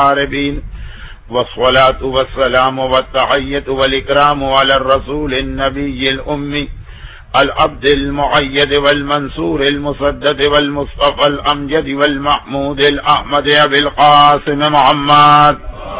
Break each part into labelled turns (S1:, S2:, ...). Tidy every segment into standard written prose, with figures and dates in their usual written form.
S1: العاربين والصلاة والسلام والتحية والإكرام على الرسول النبي الأمي العبد المؤيد والمنصور المسدد والمصطفى الأمجد والمحمود الأحمد أبي القاسم محمد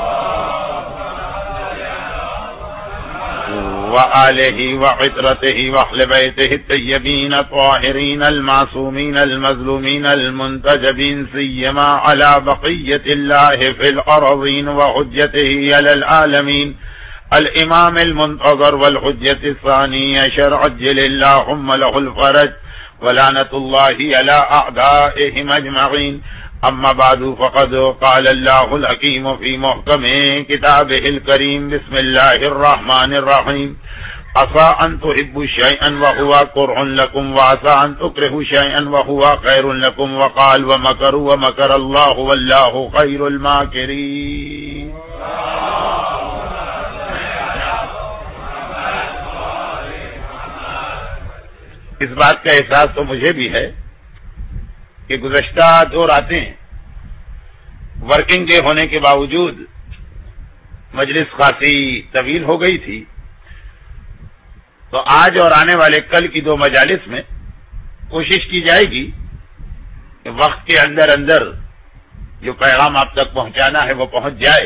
S1: وآله وعترته وأهل بيته الطيبين الطاهرين المعصومين المظلومين المنتجبين سيما على بقية الله في الأرضين وحجته على العالمين الإمام المنتظر والحجة الثانية شرع عجل اللهم له الفرج ولعنة الله على أعدائهم أجمعين. أما بعد فقد قال الله الحكيم في محكم كتابه الكريم بسم الله الرحمن الرحيم عسى أن تحبوا شيئا وهو كره لكم وعسى أن تكرهوا شيئا وهو خير لكم وقال ومكروا ومكر الله والله خير الماكرين. اس بات کا احساس تو مجھے بھی ہے کہ گزشتہ 2 راتیں ورکنگ ڈے ہونے کے باوجود مجلس خاصی طویل ہو گئی تھی، تو آج اور آنے والے کل کی 2 مجالس میں کوشش کی جائے گی کہ وقت کے اندر اندر جو پیغام آپ تک پہنچانا ہے وہ پہنچ جائے.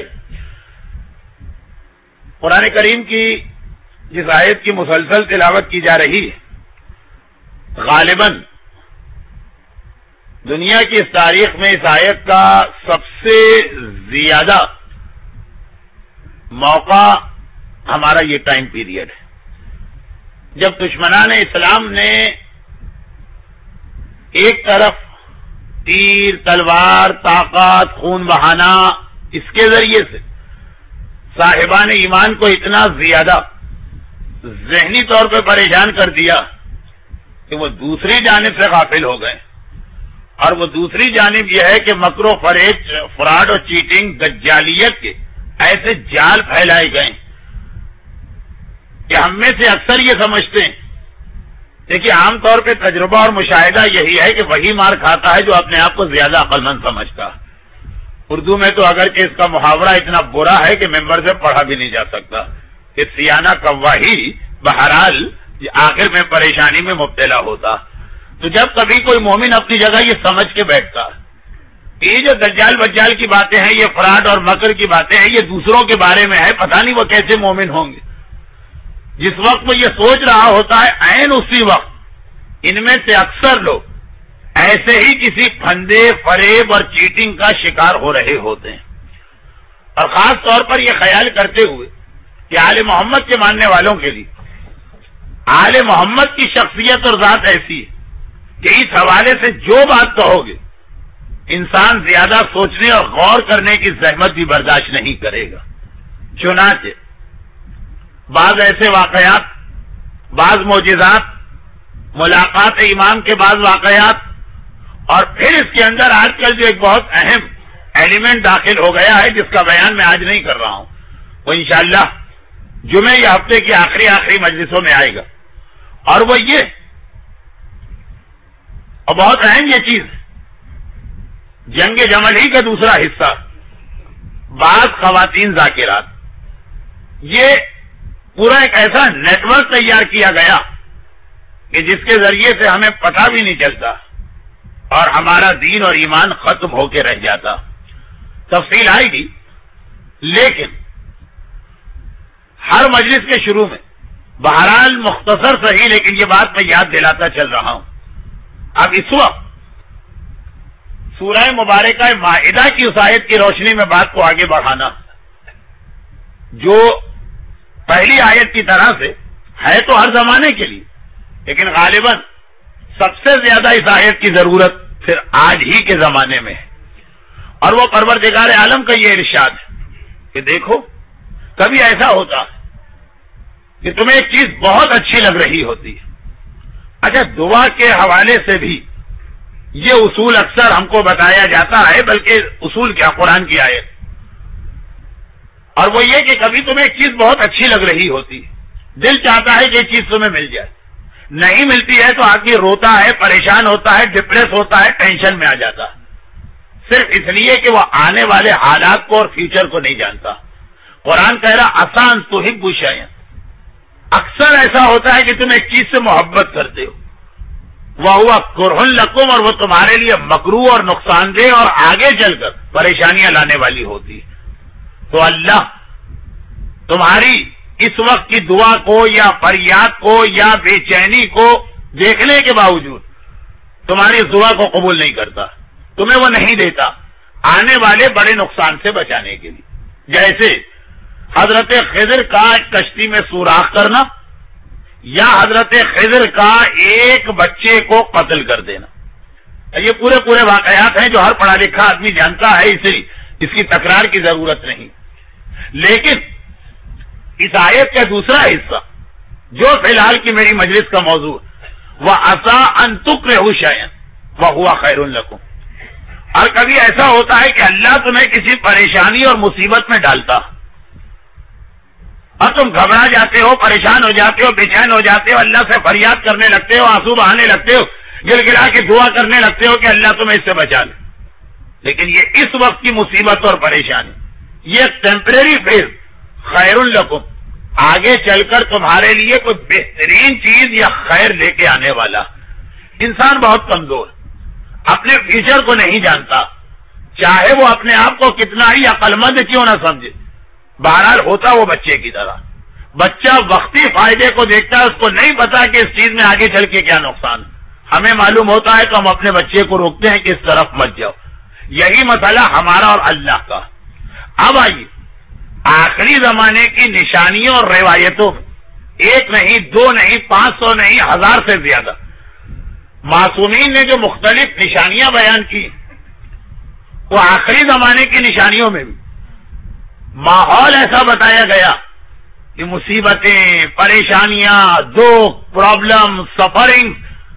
S1: قرآن کریم کی جس آیت کی مسلسل تلاوت کی جا رہی ہے، غالباً دنیا کی اس تاریخ میں اس آیت کا سب سے زیادہ موقع ہمارا یہ ٹائم پیریڈ ہے جب دشمنان اسلام نے ایک طرف تیر تلوار طاقت خون بہانا اس کے ذریعے سے صاحبان ایمان کو اتنا زیادہ ذہنی طور پہ پریشان کر دیا کہ وہ دوسری جانب سے غافل ہو گئے، اور وہ دوسری جانب یہ ہے کہ مکر و فراڈ اور چیٹنگ دجالیت کے ایسے جال پھیلائے گئے کہ ہم میں سے اکثر یہ سمجھتے ہیں، دیکھیے عام طور پہ تجربہ اور مشاہدہ یہی ہے کہ وہی مار کھاتا ہے جو اپنے آپ کو زیادہ عقل مند سمجھتا. اردو میں تو اگرچہ اس کا محاورہ اتنا برا ہے کہ ممبر سے پڑھا بھی نہیں جا سکتا کہ سیانہ کواہی بہرحال آخر میں پریشانی میں مبتلا ہوتا. تو جب کبھی کوئی مومن اپنی جگہ یہ سمجھ کے بیٹھتا کہ یہ جو دجال بجال کی باتیں ہیں، یہ فراڈ اور مکر کی باتیں ہیں، یہ دوسروں کے بارے میں ہے، پتہ نہیں وہ کیسے مومن ہوں گے. جس وقت وہ یہ سوچ رہا ہوتا ہے، عین اسی وقت ان میں سے اکثر لوگ ایسے ہی کسی پھندے فریب اور چیٹنگ کا شکار ہو رہے ہوتے ہیں. اور خاص طور پر یہ خیال کرتے ہوئے کہ آل محمد کے ماننے والوں کے لیے آل محمد کی شخصیت اور ذات ایسی ہے کہ اس حوالے سے جو بات کہو گے انسان زیادہ سوچنے اور غور کرنے کی زحمت بھی برداشت نہیں کرے گا. چنانچہ بعض ایسے واقعات، بعض معجزات، ملاقات امام کے بعض واقعات، اور پھر اس کے اندر آج کل جو ایک بہت اہم ایلیمنٹ داخل ہو گیا ہے جس کا بیان میں آج نہیں کر رہا ہوں، وہ انشاءاللہ جمعے یا ہفتے کی آخری مجلسوں میں آئے گا. اور وہ یہ اور بہت اہم یہ چیز جنگ جمل ہی کا دوسرا حصہ، بعض خواتین ذاکرات، یہ پورا ایک ایسا نیٹ ورک تیار کیا گیا کہ جس کے ذریعے سے ہمیں پتہ بھی نہیں چلتا اور ہمارا دین اور ایمان ختم ہو کے رہ جاتا. تفصیل آئے گی، لیکن ہر مجلس کے شروع میں بہرحال مختصر صحیح لیکن یہ بات میں یاد دلاتا چل رہا ہوں. اب اس وقت سورہ مبارکہ مائدہ کی اس آیت کی روشنی میں بات کو آگے بڑھانا، جو پہلی آیت کی طرح سے ہے تو ہر زمانے کے لیے، لیکن غالباً سب سے زیادہ اس آیت کی ضرورت پھر آج ہی کے زمانے میں ہے. اور وہ پروردگار عالم کا یہ ارشاد ہے کہ دیکھو کبھی ایسا ہوتا کہ تمہیں ایک چیز بہت اچھی لگ رہی ہوتی ہے. اچھا، دعا کے حوالے سے بھی یہ اصول اکثر ہم کو بتایا جاتا ہے، بلکہ اصول کیا، قرآن کی آیت، اور وہ یہ کہ کبھی تمہیں ایک چیز بہت اچھی لگ رہی ہوتی ہے، دل چاہتا ہے کہ یہ چیز تمہیں مل جائے، نہیں ملتی ہے تو آدمی روتا ہے، پریشان ہوتا ہے، ڈپریس ہوتا ہے، ٹینشن میں آ جاتا ہے. صرف اس لیے کہ وہ آنے والے حالات کو اور فیوچر کو نہیں جانتا. قرآن کہہ رہا آسان تحبوا شیئا، اکثر ایسا ہوتا ہے کہ تم ایک چیز سے محبت کرتے ہو، وَهُوَ كُرْهٌ لَكُمْ، اور وہ تمہارے لیے مکروہ اور نقصان دہ اور آگے چل کر پریشانیاں لانے والی ہوتی ہے. تو اللہ تمہاری اس وقت کی دعا کو یا فریاد کو یا بے چینی کو دیکھنے کے باوجود تمہاری اس دعا کو قبول نہیں کرتا، تمہیں وہ نہیں دیتا آنے والے بڑے نقصان سے بچانے کے لیے. جیسے حضرت خضر کا ایک کشتی میں سوراخ کرنا یا حضرت خضر کا ایک بچے کو قتل کر دینا. یہ پورے واقعات ہیں جو ہر پڑھا لکھا آدمی جانتا ہے، اس کی تکرار کی ضرورت نہیں. لیکن اس آیت کا دوسرا حصہ جو فی الحال کی میری مجلس کا موضوع وَعَسَىٰ أَن تُكْرَهُ شَيْئًا وَهُوَ خَيْرٌ لَكُمْ. اور کبھی ایسا ہوتا ہے کہ اللہ تمہیں کسی پریشانی اور مصیبت میں ڈالتا اور تم گھبرا جاتے ہو، پریشان ہو جاتے ہو، بے چین ہو جاتے ہو، اللہ سے فریاد کرنے لگتے ہو، آنسو بہانے لگتے ہو، گر گرا کے دعا کرنے لگتے ہو کہ اللہ تمہیں اس سے بچا لے. لیکن یہ اس وقت کی مصیبت اور پریشانی، یہ ٹیمپریری فیز خیر لکم، آگے چل کر تمہارے لیے کوئی بہترین چیز یا خیر لے کے آنے والا. انسان بہت کمزور، اپنے فیوچر کو نہیں جانتا، چاہے وہ اپنے آپ کو کتنا ہی عقل مند کیوں نہ سمجھے. بہرحال ہوتا وہ بچے کی طرح، بچہ وقتی فائدے کو دیکھتا ہے، اس کو نہیں پتا کہ اس چیز میں آگے چل کے کیا نقصان. ہمیں معلوم ہوتا ہے تو ہم اپنے بچے کو روکتے ہیں کہ اس طرف مت جاؤ. یہی مسئلہ ہمارا اور اللہ کا. اب آئیے آخری زمانے کی نشانیوں اور روایتوں، ایک نہیں، دو نہیں، 500 نہیں، 1000 سے زیادہ معصومین نے جو مختلف نشانیاں بیان کی، وہ آخری زمانے کی نشانیوں میں بھی ماحول ایسا بتایا گیا کہ مصیبتیں، پریشانیاں، دکھ، پرابلم، سفرنگ،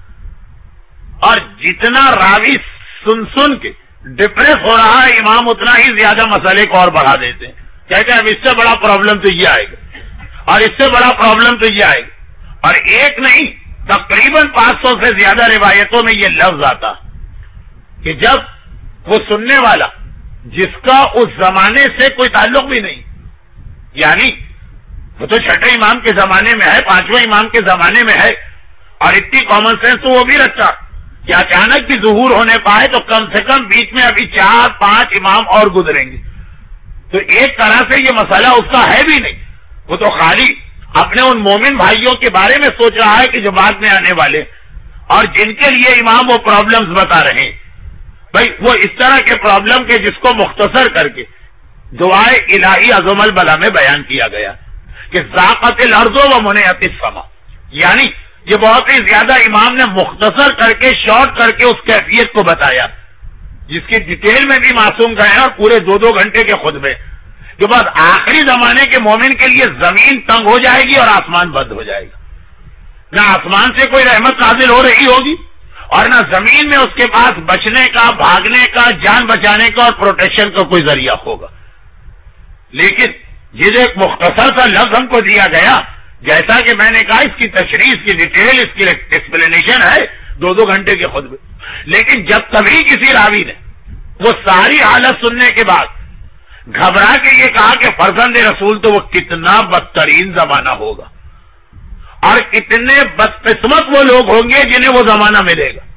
S1: اور جتنا راوی سن کے ڈپریس ہو رہا ہے امام اتنا ہی زیادہ مسئلے کو اور بڑھا دیتے ہیں. کہتے ہیں اب اس سے بڑا پرابلم تو یہ آئے گا اور اس سے بڑا پرابلم تو یہ آئے گا. اور ایک نہیں، تقریباً 500 سے زیادہ روایتوں میں یہ لفظ آتا کہ جب وہ سننے والا جس کا اس زمانے سے کوئی تعلق بھی نہیں، یعنی وہ تو چھٹے امام کے زمانے میں ہے، 5ویں امام کے زمانے میں ہے، اور اتنی کامن سینس تو وہ بھی رکھتا کہ اچانک بھی ظہور ہونے پائے تو کم سے کم بیچ میں ابھی 4-5 امام اور گزریں گے. تو ایک طرح سے یہ مسئلہ اس کا ہے بھی نہیں، وہ تو خالی اپنے ان مومن بھائیوں کے بارے میں سوچ رہا ہے کہ جو بعد میں آنے والے اور جن کے لیے امام وہ پرابلمز بتا رہے ہیں. بھائی وہ اس طرح کے پرابلم کے جس کو مختصر کر کے دعائے الہی عظم البلا میں بیان کیا گیا کہ ذاقت الارض و منعت السما، یعنی یہ بہت ہی زیادہ امام نے مختصر کر کے شارٹ کر کے اس کیفیت کو بتایا جس کی ڈیٹیل میں بھی معصوم گئے ہیں، اور پورے 2 گھنٹے کے خطبے جو بعد آخری زمانے کے مومن کے لیے زمین تنگ ہو جائے گی اور آسمان بند ہو جائے گا. نہ آسمان سے کوئی رحمت نازل ہو رہی ہوگی اور نہ زمین میں اس کے پاس بچنے کا، بھاگنے کا، جان بچانے کا اور پروٹیکشن کا کوئی ذریعہ ہوگا. لیکن یہ جو ایک مختصر سا لفظ ہم کو دیا گیا، جیسا کہ میں نے کہا اس کی تشریح، اس کی ڈیٹیل، اس کی ایکسپلینیشن ہے 2 گھنٹے کے خطبے. لیکن جب کبھی کسی راوی نے وہ ساری حالت سننے کے بعد گھبرا کے یہ کہا کہ فرزند رسول تو وہ کتنا بدترین زمانہ ہوگا اور کتنے بدقسمت وہ لوگ ہوں گے جنہیں وہ زمانہ ملے گا،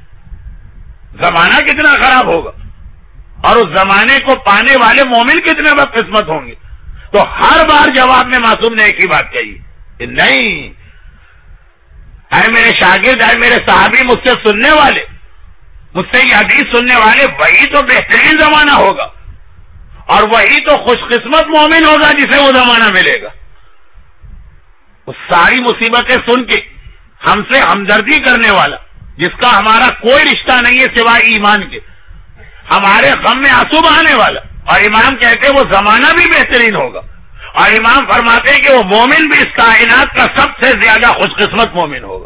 S1: زمانہ کتنا خراب ہوگا اور اس زمانے کو پانے والے مومن کتنے بدقسمت ہوں گے. تو ہر بار جواب میں معصوم نے ایک ہی بات کہی کہ نہیں، اے میرے شاگرد، اے میرے صحابی، مجھ سے سننے والے، مجھ سے یہ حدیث سننے والے، وہی تو بہترین زمانہ ہوگا اور وہی تو خوش قسمت مومن ہوگا جسے وہ زمانہ ملے گا. وہ ساری مصیبتیں سن کے ہم سے ہمدردی کرنے والا، جس کا ہمارا کوئی رشتہ نہیں ہے سوائے ایمان کے، ہمارے غم میں آنسو بہانے والا، اور امام کہتے ہیں وہ زمانہ بھی بہترین ہوگا، اور امام فرماتے ہیں کہ وہ مومن بھی اس کائنات کا سب سے زیادہ خوش قسمت مومن ہوگا.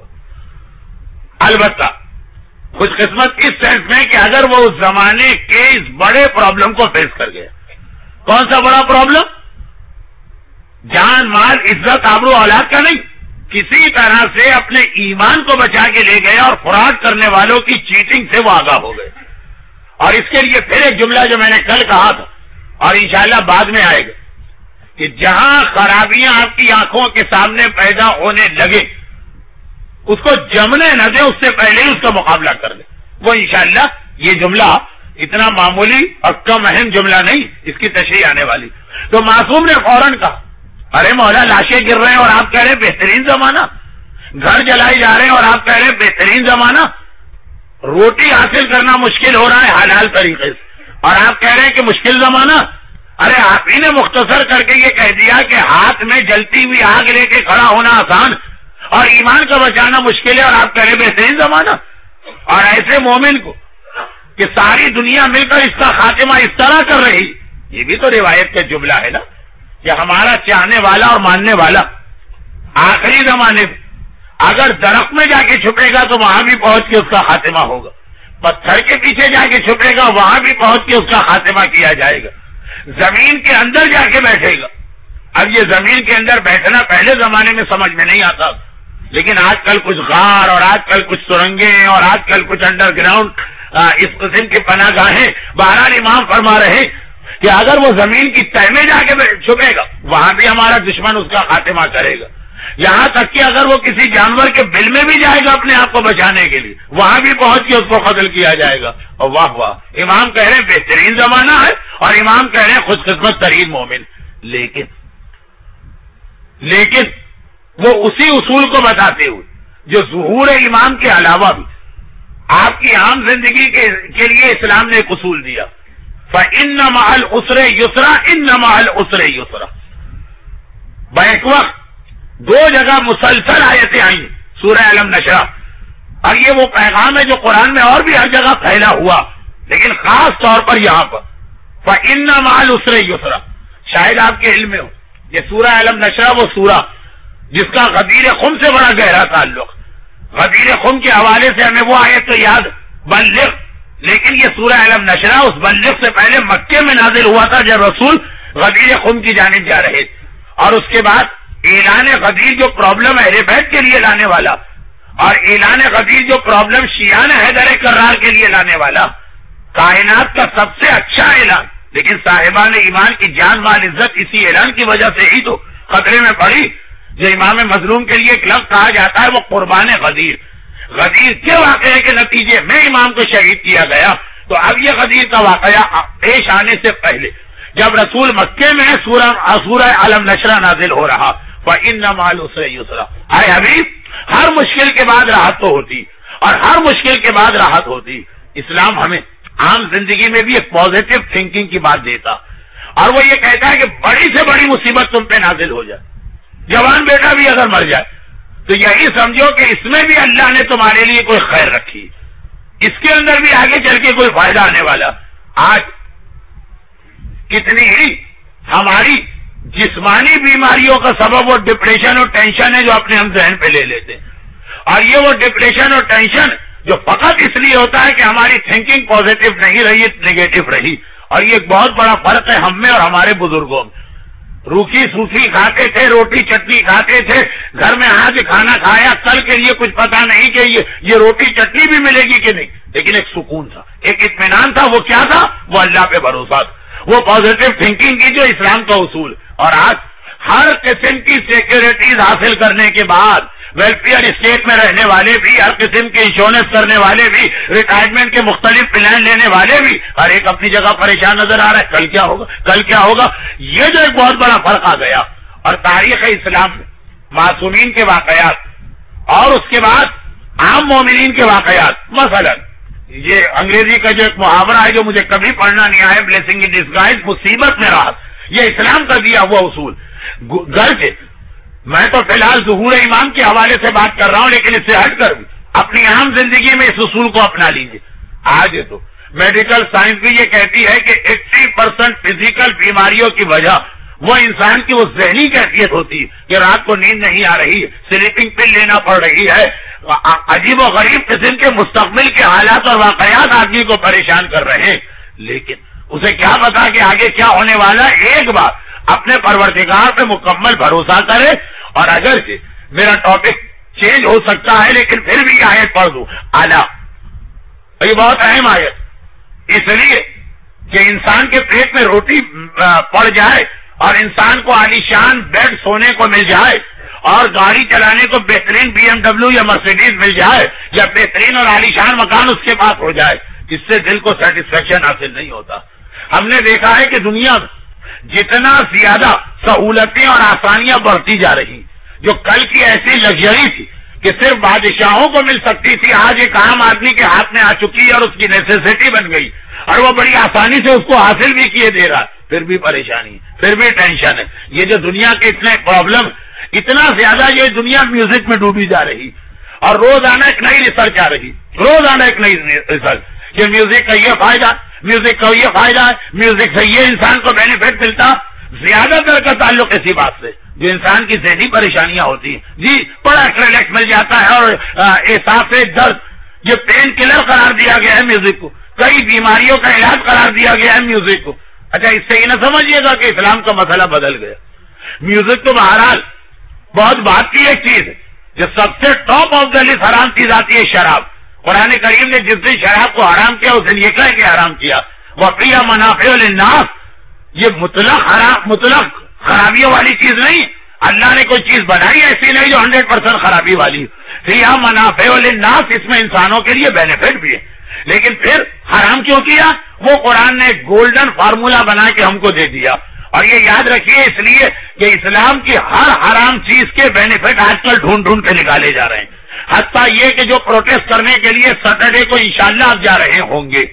S1: البتہ خوش قسمت اس سینس میں کہ اگر وہ اس زمانے کے اس بڑے پرابلم کو فیس کر گیا. کون سا بڑا پرابلم؟ جان، مال، عزت، آبرو، اولاد کا نہیں، کسی طرح سے اپنے ایمان کو بچا کے لے گئے اور فراڈ کرنے والوں کی چیٹنگ سے وہ آگاہ ہو گئے اور اس کے لیے پھر ایک جملہ جو میں نے کل کہا تھا اور انشاءاللہ بعد میں آئے گا کہ جہاں خرابیاں آپ کی آنکھوں کے سامنے پیدا ہونے لگے اس کو جمنے نہ دے، اس سے پہلے ہی اس کا مقابلہ کر دے. وہ انشاءاللہ یہ جملہ اتنا معمولی اور کم اہم جملہ نہیں، اس کی تشریح آنے والی. تو معصوم نے فوراً کہا ارے مولا لاشیں گر رہے ہیں اور آپ کہہ رہے ہیں بہترین زمانہ، گھر جلائے جا رہے ہیں اور آپ کہہ رہے ہیں بہترین زمانہ، روٹی حاصل کرنا مشکل ہو رہا ہے حلال طریقے سے اور آپ کہہ رہے ہیں کہ مشکل زمانہ. ارے آپ ہی نے مختصر کر کے یہ کہہ دیا کہ ہاتھ میں جلتی ہوئی آگ لے کے کھڑا ہونا آسان اور ایمان کا بچانا مشکل ہے اور آپ کہہ رہے بہترین زمانہ. اور ایسے مومن کو کہ ساری دنیا مل کر اس کا خاتمہ اس طرح کر رہی، یہ بھی تو روایت کا جملہ ہے نا کہ ہمارا چاہنے والا اور ماننے والا آخری زمانے میں اگر درخت میں جا کے چھپے گا تو وہاں بھی پہنچ کے اس کا خاتمہ ہوگا، پتھر کے پیچھے جا کے چھپے گا وہاں بھی پہنچ کے اس کا خاتمہ کیا جائے گا، زمین کے اندر جا کے بیٹھے گا. اب یہ زمین کے اندر بیٹھنا پہلے زمانے میں سمجھ میں نہیں آتا، لیکن آج کل کچھ غار اور آج کل کچھ سرنگیں اور آج کل کچھ انڈر گراؤنڈ اس قسم کی پناہ گاہیں. بہرحال امام فرما رہے کہ اگر وہ زمین کی تہ میں جا کے چھپے گا وہاں بھی ہمارا دشمن اس کا خاتمہ کرے گا. یہاں تک کہ اگر وہ کسی جانور کے بل میں بھی جائے گا اپنے آپ کو بچانے کے لیے وہاں بھی پہنچ کے اس کو قتل کیا جائے گا. اور واہ واہ، امام کہہ رہے ہیں بہترین زمانہ ہے اور امام کہہ رہے ہیں خوش قسمت ترین مومن. لیکن وہ اسی اصول کو بتاتے ہوئے جو ظہور امام کے علاوہ بھی آپ کی عام زندگی کے لیے اسلام نے ایک اصول دیا، فَإِنَّ مَعَ الْعُسْرِ يُسْرًا إِنَّ مَعَ الْعُسْرِ يُسْرًا. بیک وقت دو جگہ مسلسل آیتیں آئیں سورہ علم نشرہ، اور یہ وہ پیغام ہے جو قرآن میں اور بھی ہر جگہ پھیلا ہوا لیکن خاص طور پر یہاں پر فَإِنَّ مَعَ الْعُسْرِ يُسْرًا. شاید آپ کے علم میں ہو یہ سورہ علم نشرہ وہ سورہ جس کا غدیر خم سے بڑا گہرا تعلق. غدیر خم کے حوالے سے ہمیں وہ آیت تو یاد بلغ، لیکن یہ سورہ علم نشرہ اس بلغ سے پہلے مکے میں نازل ہوا تھا جب رسول غدیر خم کی جانب جا رہے تھے، اور اس کے بعد اعلان غدیر جو پرابلم اہل بیت کے لیے لانے والا اور اعلان غدیر جو پرابلم شیعان حیدر کرار کے لیے لانے والا، کائنات کا سب سے اچھا اعلان. لیکن صاحبان ایمان کی جان مال عزت اسی اعلان کی وجہ سے ہی تو خطرے میں پڑی. جو امام مظلوم کے لیے ایک لفظ کہا جاتا ہے وہ قربان غدیر. غدیر کے واقعے کے نتیجے میں امام کو شہید کیا گیا. تو اب یہ غدیر کا واقعہ پیش آنے سے پہلے جب رسول مکے میں سورہ علم نشرہ نازل ہو رہا فَإِنَّ مَعَ الْعُسْرِ يُسْرًا. اے حبیب، ہر مشکل کے بعد راحت تو ہوتی اور ہر مشکل کے بعد راحت ہوتی. اسلام ہمیں عام زندگی میں بھی ایک پازیٹو تھنکنگ کی بات دیتا اور وہ یہ کہتا ہے کہ بڑی سے بڑی مصیبت تم پہ نازل ہو جائے، جوان بیٹا بھی اگر مر جائے تو یہی سمجھو کہ اس میں بھی اللہ نے تمہارے لیے کوئی خیر رکھی، اس کے اندر بھی آگے چل کے کوئی فائدہ آنے والا. آج کتنی ہی ہماری جسمانی بیماریوں کا سبب وہ ڈپریشن اور ٹینشن ہے جو اپنے ہم ذہن پہ لے لیتے ہیں، اور یہ وہ ڈپریشن اور ٹینشن جو فقط اس لیے ہوتا ہے کہ ہماری تھنکنگ پازیٹو نہیں رہی، نیگیٹو رہی. اور یہ ایک بہت بڑا فرق ہے ہم میں اور ہمارے بزرگوں میں. روکھی سوکھی کھاتے تھے، روٹی چٹنی کھاتے تھے، گھر میں آج کھانا کھایا، کل کے لیے کچھ پتا نہیں کہ یہ روٹی چٹنی بھی ملے گی کہ نہیں، لیکن ایک سکون تھا، ایک اطمینان تھا. وہ کیا تھا؟ وہ اللہ پہ بھروسہ تھا، وہ پازیٹو تھنکنگ کی جو اسلام کا اصول. اور آج ہر قسم کی سیکورٹیز حاصل کرنے کے بعد ویلفیئر اسٹیٹ میں رہنے والے بھی، ہر قسم کے انشورنس کرنے والے بھی، ریٹائرمنٹ کے مختلف پلان لینے والے بھی، ہر ایک اپنی جگہ پریشان نظر آ رہا ہے. کل کیا ہوگا، کل کیا ہوگا. یہ جو ایک بہت بڑا فرق آ گیا. اور تاریخ اسلام میں معصومین کے واقعات اور اس کے بعد عام مومنین کے واقعات، مثلا یہ انگریزی کا جو ایک محاورہ ہے جو مجھے کبھی پڑھنا نہیں آیا، بلیسنگ ان ڈسگائز، مصیبت میں راحت، یہ اسلام کا دیا ہوا اصول. گھر کے میں تو فی الحال ظہور امام کے حوالے سے بات کر رہا ہوں، لیکن اس سے ہٹ کر بھی اپنی عام زندگی میں اس اصول کو اپنا لیجیے. آج تو میڈیکل سائنس بھی یہ کہتی ہے کہ 80% فزیکل بیماریوں کی وجہ وہ انسان کی وہ ذہنی کیفیت ہوتی ہے کہ رات کو نیند نہیں آ رہی ہے، سلیپنگ پل لینا پڑ رہی ہے، عجیب و غریب قسم کے مستقبل کے حالات اور واقعات آدمی کو پریشان کر رہے ہیں. لیکن اسے کیا پتا کہ آگے کیا ہونے والا. ایک بار اپنے پروردگار پہ مکمل بھروسہ کرے. اور اگرچہ میرا ٹاپک چینج ہو سکتا ہے لیکن پھر بھی یہ آیت پڑھ دوں. اعلیٰ، یہ بہت اہم آیت. اس لیے کہ انسان کے پیٹ میں روٹی پڑ جائے اور انسان کو عالیشان بیڈ سونے کو مل جائے اور گاڑی چلانے کو بہترین BMW یا مرسیڈیز مل جائے یا بہترین اور عالیشان مکان اس کے پاس ہو جائے، اس سے دل کو سیٹسفیکشن حاصل نہیں ہوتا۔ ہم نے دیکھا ہے کہ دنیا جتنا زیادہ سہولتیں اور آسانیاں بڑھتی جا رہی، جو کل کی ایسی لگژری تھی کہ صرف بادشاہوں کو مل سکتی تھی، آج ایک عام آدمی کے ہاتھ میں آ چکی ہے اور اس کی نیسیسٹی بن گئی اور وہ بڑی آسانی سے اس کو حاصل بھی کیے دے رہا ہے، پھر بھی پریشانی، پھر بھی ٹینشن ہے۔ یہ جو دنیا کے اتنے پرابلم، اتنا زیادہ یہ دنیا میوزک میں ڈوبی جا رہی اور روزانہ ایک نئی ریسرچ آ رہی، روزانہ ایک نئی ریسرچ کہ میوزک کا یہ فائدہ، میوزک کا یہ فائدہ ہے، میوزک سے یہ انسان کو بینیفٹ ملتا۔ زیادہ تر کا تعلق اسی بات سے جو انسان کی ذہنی پریشانیاں ہوتی ہیں، جی بڑا ریلیکس مل جاتا ہے اور احساس درد، یہ پین کلر قرار دیا گیا ہے میوزک کو، کئی بیماریوں کا علاج قرار دیا گیا ہے میوزک کو۔ اچھا، اس سے یہ نہ سمجھیے گا کہ اسلام کا مسئلہ بدل گیا۔ میوزک تو بہرحال بہت بات کی ایک چیز ہے، جو سب سے ٹاپ آف دا لسٹ حرام چیز آتی ہے شراب۔ قرآن کریم نے جس دن شراب کو حرام کیا اس دن یہ کہہ کے حرام کیا وَفِيهَا مَنَافِعُ لِلنَّاسِ، یہ مطلق حرام، مطلق خرابیوں والی چیز نہیں۔ اللہ نے کوئی چیز بنائی ایسی نہیں جو 100% خرابی والی۔ فِيهَا مَنَافِعُ لِلنَّاسِ، اس میں انسانوں کے لیے بینیفٹ بھی ہے، لیکن پھر حرام کیوں کیا؟ وہ قرآن نے گولڈن فارمولا بنا کے ہم کو دے دیا۔ اور یہ یاد رکھیے اس لیے کہ اسلام کی ہر حرام چیز کے بینیفٹ آج کل ڈھونڈ ڈھونڈ کے نکالے جا رہے ہیں، حتیٰ یہ کہ جو پروٹیسٹ کرنے کے لیے سیٹرڈے کو انشاءاللہ آپ جا رہے ہوں گے،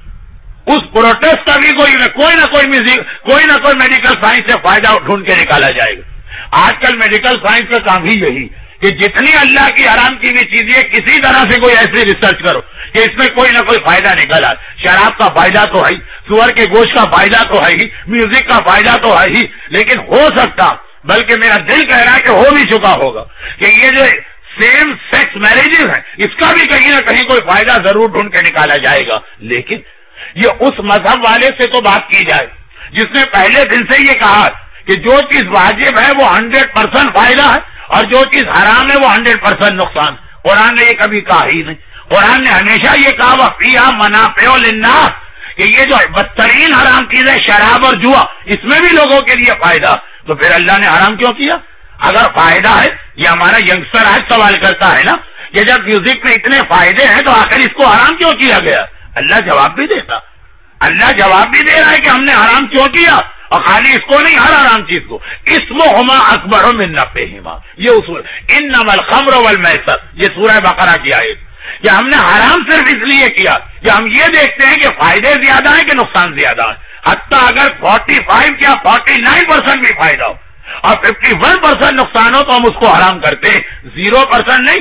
S1: اس پروٹیسٹ کا بھی کوئی نہ کوئی میوزک، کوئی نہ کوئی میڈیکل سائنس سے فائدہ ڈھونڈ کے نکالا جائے گا۔ آج کل میڈیکل سائنس کا کام ہی یہی کہ جتنی اللہ کی حرام کی ہوئی چیزیں کسی طرح سے کوئی ایسی ریسرچ کرو کہ اس میں کوئی نہ کوئی فائدہ نکلا۔ شراب کا فائدہ تو ہے ہی، سور کے گوشت کا فائدہ تو ہے ہی، میوزک کا فائدہ تو ہے ہی، لیکن ہو سکتا، بلکہ میرا دل کہہ رہا ہے کہ ہو بھی چکا ہوگا کہ یہ جو سیم سیکس میرجز ہیں اس کا بھی کہیں نہ کہیں کوئی فائدہ ضرور ڈھونڈ کے نکالا جائے گا۔ لیکن یہ اس مذہب والے سے تو بات کی جائے جس نے پہلے دن سے یہ کہا کہ جو چیز واجب ہے وہ 100% فائدہ ہے اور جو چیز حرام ہے وہ 100% نقصان۔ قرآن نے یہ کبھی کہا ہی نہیں۔ قرآن نے ہمیشہ یہ کہا وَفِيهَا مَنَافِعُ لِلنَّاسِ کہ یہ جو بدترین حرام چیز ہے شراب اور جوا، اس میں بھی لوگوں کے لیے فائدہ، تو پھر اللہ نے حرام کیوں کیا؟ اگر فائدہ ہے، یہ ہمارا ینگسٹر آج سوال کرتا ہے نا کہ جب میوزک میں اتنے فائدے ہیں تو آخر اس کو حرام کیوں کیا گیا؟ اللہ جواب بھی دیتا، اللہ جواب بھی دے رہا ہے کہ ہم نے حرام کیوں کیا، اور خالی اس کو نہیں، ہر حرام چیز کو۔ اسمہما اکبر من نفعہما، یہ اصول انما الخمر والمیسر، یہ سورہ بقرہ کی آیت کہ ہم نے حرام صرف اس لیے کیا کہ ہم یہ دیکھتے ہیں کہ فائدے زیادہ ہیں کہ نقصان زیادہ ہے، حتیٰ اگر 45 یا 49% بھی فائدہ ہو اور 51% نقصان ہو تو ہم اس کو حرام کرتے ہیں۔ 0% نہیں،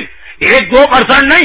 S1: 1-2% نہیں،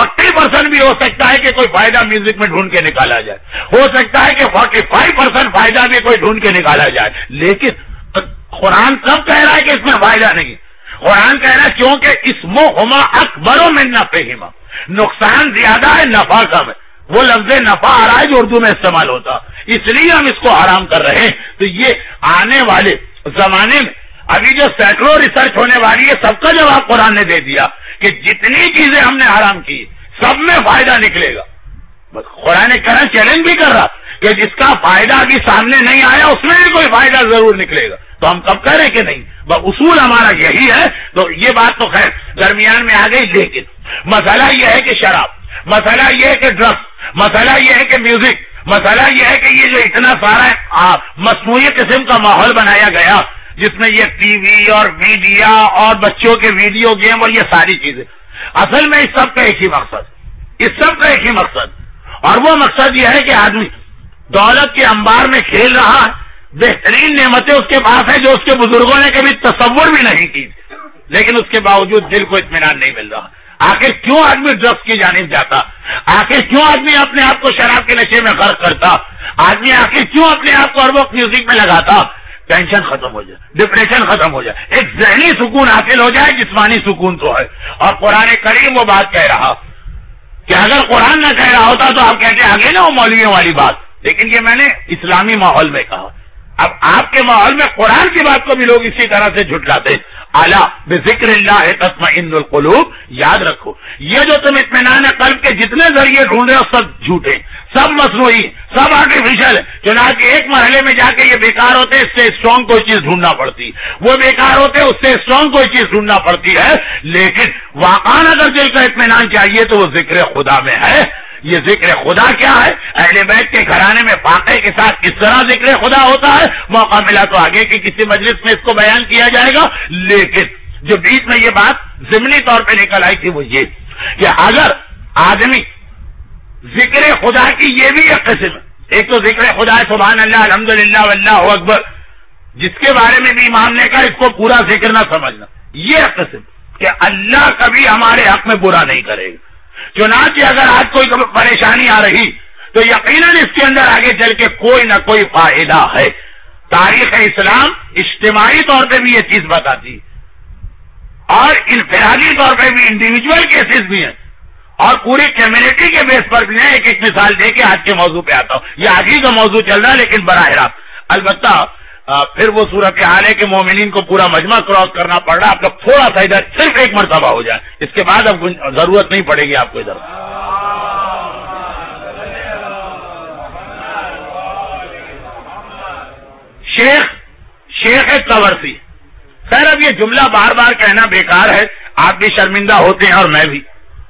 S1: 40% بھی ہو سکتا ہے کہ کوئی فائدہ میوزک میں ڈھونڈ کے نکالا جائے، ہو سکتا ہے کہ 45% فائدہ بھی کوئی ڈھونڈ کے نکالا جائے، لیکن قرآن کب کہہ رہا ہے کہ اس میں فائدہ نہیں؟ قرآن کہہ رہا ہے کیونکہ اسمہما اکبر من نفعہما، نقصان زیادہ ہے نفع کم ہے۔ وہ لفظ نفع آ رہا ہے جو اردو میں استعمال ہوتا، اس لیے ہم اس کو حرام کر رہے ہیں۔ تو یہ آنے والے زمانے میں ابھی جو سینکڑوں ریسرچ ہونے والی ہے سب کا جواب قرآن نے دے دیا کہ جتنی چیزیں ہم نے حرام کی سب میں فائدہ نکلے گا۔ بس قرآن کریم چیلنج بھی کر رہا کہ جس کا فائدہ ابھی سامنے نہیں آیا اس میں بھی کوئی فائدہ ضرور نکلے گا، تو ہم کب کہہ رہے کہ نہیں، بس اصول ہمارا یہی ہے۔ تو یہ بات تو خیر درمیان میں آ گئی، لیکن مسئلہ یہ ہے کہ شراب، مسئلہ یہ ہے کہ ڈرگس، مسئلہ یہ ہے کہ میوزک، مسئلہ یہ ہے کہ یہ جو اتنا سارا مصنوعی قسم کا ماحول بنایا گیا جس میں یہ ٹی وی اور میڈیا اور بچوں کے ویڈیو گیم اور یہ ساری چیزیں، اصل میں اس سب کا ایک ہی مقصد، اس سب کا ایک ہی مقصد، اور وہ مقصد یہ ہے کہ آدمی دولت کے انبار میں کھیل رہا ہے، بہترین نعمتیں اس کے پاس ہے جو اس کے بزرگوں نے کبھی تصور بھی نہیں کی، لیکن اس کے باوجود دل کو اطمینان نہیں مل رہا۔ آخر کیوں آدمی ڈرگس کی جانب جاتا؟ آخر کیوں آدمی اپنے آپ کو شراب کے نشے میں غرق کرتا؟ آدمی آخر کیوں اپنے آپ کو ہر وقت میوزک میں لگاتا؟ ٹینشن ختم ہو جائے، ڈپریشن ختم ہو جائے، ایک ذہنی سکون حاصل ہو جائے، جسمانی سکون تو ہے۔ اور قرآن کریم وہ بات کہہ رہا کہ اگر قرآن نہ کہہ رہا ہوتا تو آپ کہتے آگے نا وہ مولویوں والی بات، لیکن یہ میں نے اسلامی ماحول میں کہا اب آپ کے ماحول میں قرآن کی بات کو بھی لوگ اسی طرح سے جھٹلاتے ہیں. الا بذکر اللہ تطمئن القلوب. یاد رکھو یہ جو تم اطمینان قلب کے جتنے ذریعے ڈھونڈ رہے ہو سب جھوٹے, سب مصنوعی, سب آرٹیفیشل. چنانچہ ایک مرحلے میں جا کے یہ بیکار ہوتے, اس سے اسٹرانگ کوئی چیز ڈھونڈنا پڑتی, وہ بیکار ہوتے, اس سے اسٹرانگ کوئی چیز ڈھونڈنا پڑتی ہے. لیکن واقعاً اگر دل کا اطمینان چاہیے تو وہ ذکر خدا میں ہے. یہ ذکر خدا کیا ہے؟ اہل بیت کے گھرانے میں فاقے کے ساتھ کس طرح ذکر خدا ہوتا ہے, موقع ملا تو آگے کی کسی مجلس میں اس کو بیان کیا جائے گا. لیکن جو بیچ میں یہ بات ضمنی طور پہ نکل آئی تھی وہ یہ کہ اگر آدمی ذکر خدا کی یہ بھی ایک قسم ہے. ایک تو ذکر خدا ہے سبحان اللہ الحمدللہ واللہ اکبر, جس کے بارے میں بھی امام نے کہا اس کو پورا ذکر نہ سمجھنا. یہ قسم کہ اللہ کبھی ہمارے حق میں برا نہیں کرے گا. چنانچہ اگر آج کوئی پریشانی آ رہی تو یقیناً اس کے اندر آگے چل کے کوئی نہ کوئی فائدہ ہے. تاریخ اسلام اجتماعی طور پہ بھی یہ چیز بتاتی اور انفرادی طور پہ بھی انڈیویجول کیسز بھی ہیں اور پوری کمیونٹی کے بیس پر بھی ہیں. ایک ایک مثال دے کے آج کے موضوع پہ آتا ہوں. یہ آج ہی کا موضوع چل رہا ہے لیکن براہ راست البتہ پھر وہ صورتحال ہے کہ مومنین کو پورا مجمع کراس کرنا پڑ رہا ہے. آپ لوگ تھوڑا سا ادھر صرف ایک مرتبہ ہو جائے, اس کے بعد اب ضرورت نہیں پڑے گی آپ کو ادھر. شیخ طبرسی. خیر اب یہ جملہ بار بار کہنا بیکار ہے, آپ بھی شرمندہ ہوتے ہیں اور میں بھی,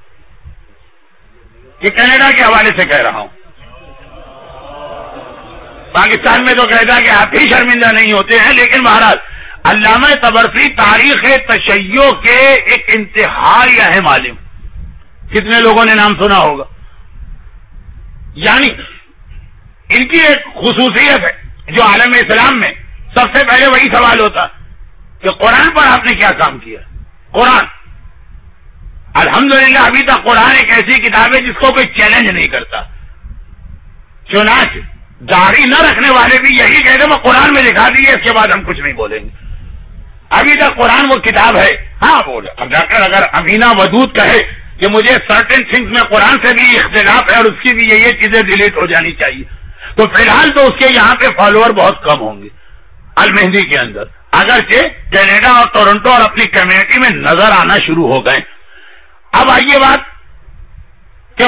S1: کہ کینیڈا کے حوالے سے کہہ رہا ہوں. پاکستان میں تو کہتا کہ آپ ہی شرمندہ نہیں ہوتے ہیں, لیکن بہرحال علامہ طبرسی تاریخ تشیع کے ایک انتہائی اہم عالم, کتنے لوگوں نے نام سنا ہوگا. یعنی ان کی ایک خصوصیت ہے جو عالم اسلام میں سب سے پہلے وہی سوال ہوتا کہ قرآن پر آپ نے کیا کام کیا. قرآن الحمدللہ ابھی تک قرآن ایک ایسی کتاب ہے جس کو کوئی چیلنج نہیں کرتا. چنانچہ داڑھی نہ رکھنے والے بھی یہی کہتے ہیں قرآن میں دکھا دیے, اس کے بعد ہم کچھ نہیں بولیں گے. ابھی تک قرآن وہ کتاب ہے. ہاں بولے اب جا کر اگر امینہ ودود کہے کہ مجھے سرٹن تھنگز میں قرآن سے بھی اختلاف ہے اور اس کی بھی یہ چیزیں ڈیلیٹ ہو جانی چاہیے, تو فی الحال تو اس کے یہاں پہ فالوور بہت کم ہوں گے المہدی کے اندر, اگرچہ کینیڈا اور ٹورنٹو اور اپنی کمیونٹی میں نظر آنا شروع ہو گئے. اب آئیے بات کہ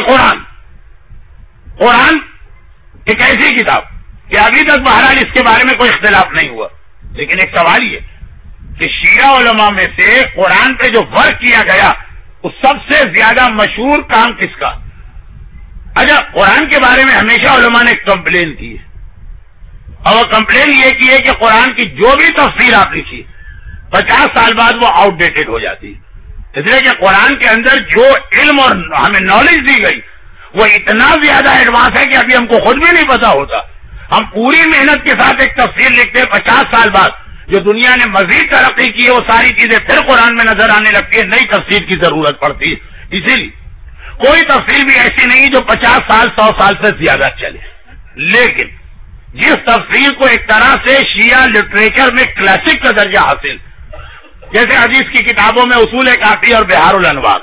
S1: قرآن ایک ایسی کتاب کہ ابھی تک بہرحال اس کے بارے میں کوئی اختلاف نہیں ہوا, لیکن ایک سوال یہ کہ شیعہ علماء میں سے قرآن پہ جو ورک کیا گیا وہ سب سے زیادہ مشہور کام کس کا؟ اچھا, قرآن کے بارے میں ہمیشہ علماء نے کمپلین کی ہے اور وہ کمپلین یہ کی ہے کہ قرآن کی جو بھی تفسیر آپ لکھی 50 سال بعد وہ آؤٹ ڈیٹڈ ہو جاتی ہے. اس لیے کہ قرآن کے اندر جو علم اور ہمیں نالج دی گئی وہ اتنا زیادہ ایڈوانس ہے کہ ابھی ہم کو خود بھی نہیں پتا ہوتا. ہم پوری محنت کے ساتھ ایک تفسیر لکھتے ہیں, 50 سال بعد جو دنیا نے مزید ترقی کی ہے وہ ساری چیزیں پھر قرآن میں نظر آنے لگتی ہے, نئی تفسیر کی ضرورت پڑتی ہے. اسی لیے کوئی تفسیر بھی ایسی نہیں جو 50 سال 100 سال سے زیادہ چلے. لیکن جس تفسیر کو ایک طرح سے شیعہ لٹریچر میں کلاسک کا درجہ حاصل, جیسے حدیث کی کتابوں میں اصول کافی اور بہار الانوار,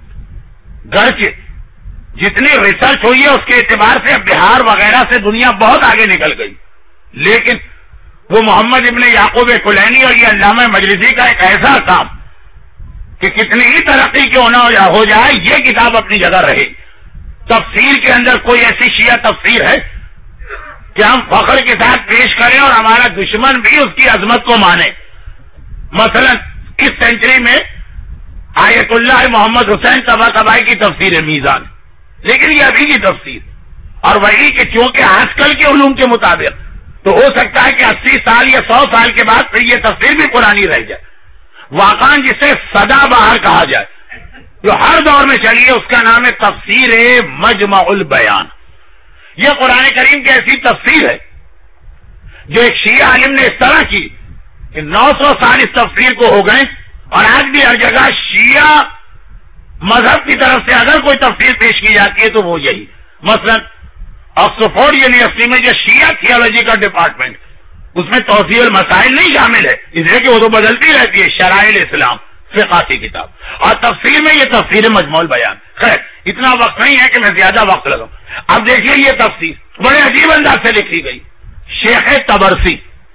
S1: گرچہ جتنی ریسرچ ہوئی ہے اس کے اعتبار سے بہار وغیرہ سے دنیا بہت آگے نکل گئی, لیکن وہ محمد ابن یعقوب کلینی اور یہ علامہ مجلسی کا ایک ایسا کام کہ کتنی ہی ترقی کیوں نہ ہو جائے یہ کتاب اپنی جگہ رہے. تفسیر کے اندر کوئی ایسی شیعہ تفسیر ہے کہ ہم فخر کے ساتھ پیش کریں اور ہمارا دشمن بھی اس کی عظمت کو مانے. مثلا اس سینچری میں آیت اللہ محمد حسین طباطبائی کی تفسیر میزان, لیکن یہ ابھی کی تفسیر اور وہی کہ چونکہ آج کل کے علوم کے مطابق تو ہو سکتا ہے کہ 80 سال یا 100 سال کے بعد پھر یہ تفسیر بھی پرانی رہ جائے. واقعاً جسے سدا بہار کہا جائے جو ہر دور میں چلی ہے اس کا نام ہے تفسیر مجمع البیان. یہ قرآن کریم کی ایسی تفسیر ہے جو ایک شیعہ عالم نے اس طرح کی کہ 900 سال اس تفسیر کو ہو گئے اور آج بھی ہر جگہ شیعہ مذہب کی طرف سے اگر کوئی تفسیر پیش کی جاتی ہے تو وہ یہی. مثلا آکسفورڈ یونیورسٹی میں جو شیعہ تھیولوجی کا ڈپارٹمنٹ, اس میں توضیح المسائل نہیں شامل ہے, اس لیے کہ وہ تو بدلتی رہتی ہے, شرائع اسلام فقہ کی کتاب, اور تفسیر میں یہ تفسیر مجموع البیان. خیر اتنا وقت نہیں ہے کہ میں زیادہ وقت لگاؤں. اب دیکھیے یہ تفسیر بڑے عجیب انداز سے لکھی گئی. شیخ طبرسی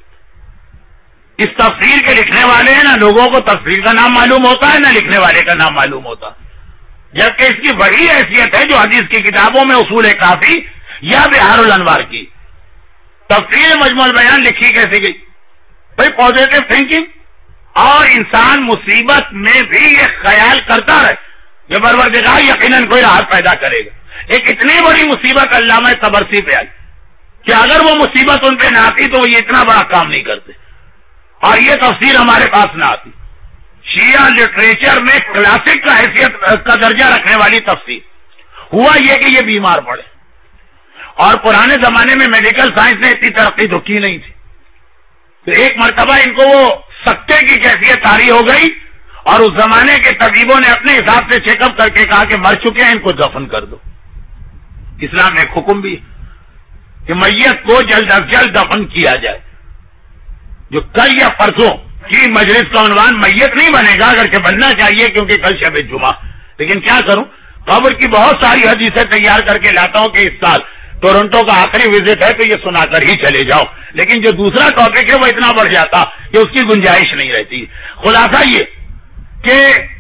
S1: اس تفسیر کے لکھنے والے ہیں، نہ لوگوں کو تفسیر کا نام معلوم ہوتا ہے، نہ لکھنے والے کا نام معلوم ہوتا، جبکہ اس کی بڑی حیثیت ہے جو حدیث کی کتابوں میں اصول کافی یا بہار الانوار کی تفسیر مجموع البیان لکھی کیسے گئی؟ بھائی پازیٹو تھنکنگ، اور انسان مصیبت میں بھی یہ خیال کرتا رہے کہ پروردگار یقیناً کوئی راحت پیدا کرے گا۔ ایک اتنی بڑی مصیبت علامہ طبرسی پہ آئی کہ اگر وہ مصیبت ان پہ نہ آتی تو وہ یہ اتنا بڑا کام نہیں کرتے، اور یہ تفسیر ہمارے پاس نہ آتی۔ شیعہ لٹریچر میں کلاسک کا حیثیت کا درجہ رکھنے والی تفسیر، ہوا یہ کہ یہ بیمار پڑے، اور پرانے زمانے میں میڈیکل سائنس نے اتنی ترقی تو کی نہیں تھی، تو ایک مرتبہ ان کو وہ سکتے کی کیفیت طاری ہو گئی، اور اس زمانے کے طبیبوں نے اپنے حساب سے چیک اپ کر کے کہا کہ مر چکے ہیں، ان کو دفن کر دو۔ اسلام میں ایک حکم بھی کہ میت کو جلد از جلد دفن کیا جائے۔ جو کل یا پرسوں کی مجلس کا عنوان میت نہیں بنے گا، اگرچہ بننا چاہیے کیونکہ کل شب جمعہ، لیکن کیا کروں، قبر کی بہت ساری حدیثیں تیار کر کے لاتا ہوں کہ اس سال ٹورنٹو کا آخری وزٹ ہے تو یہ سنا کر ہی چلے جاؤ، لیکن جو دوسرا ٹاپک ہے وہ اتنا بڑھ جاتا کہ اس کی گنجائش نہیں رہتی۔ خلاصہ یہ کہ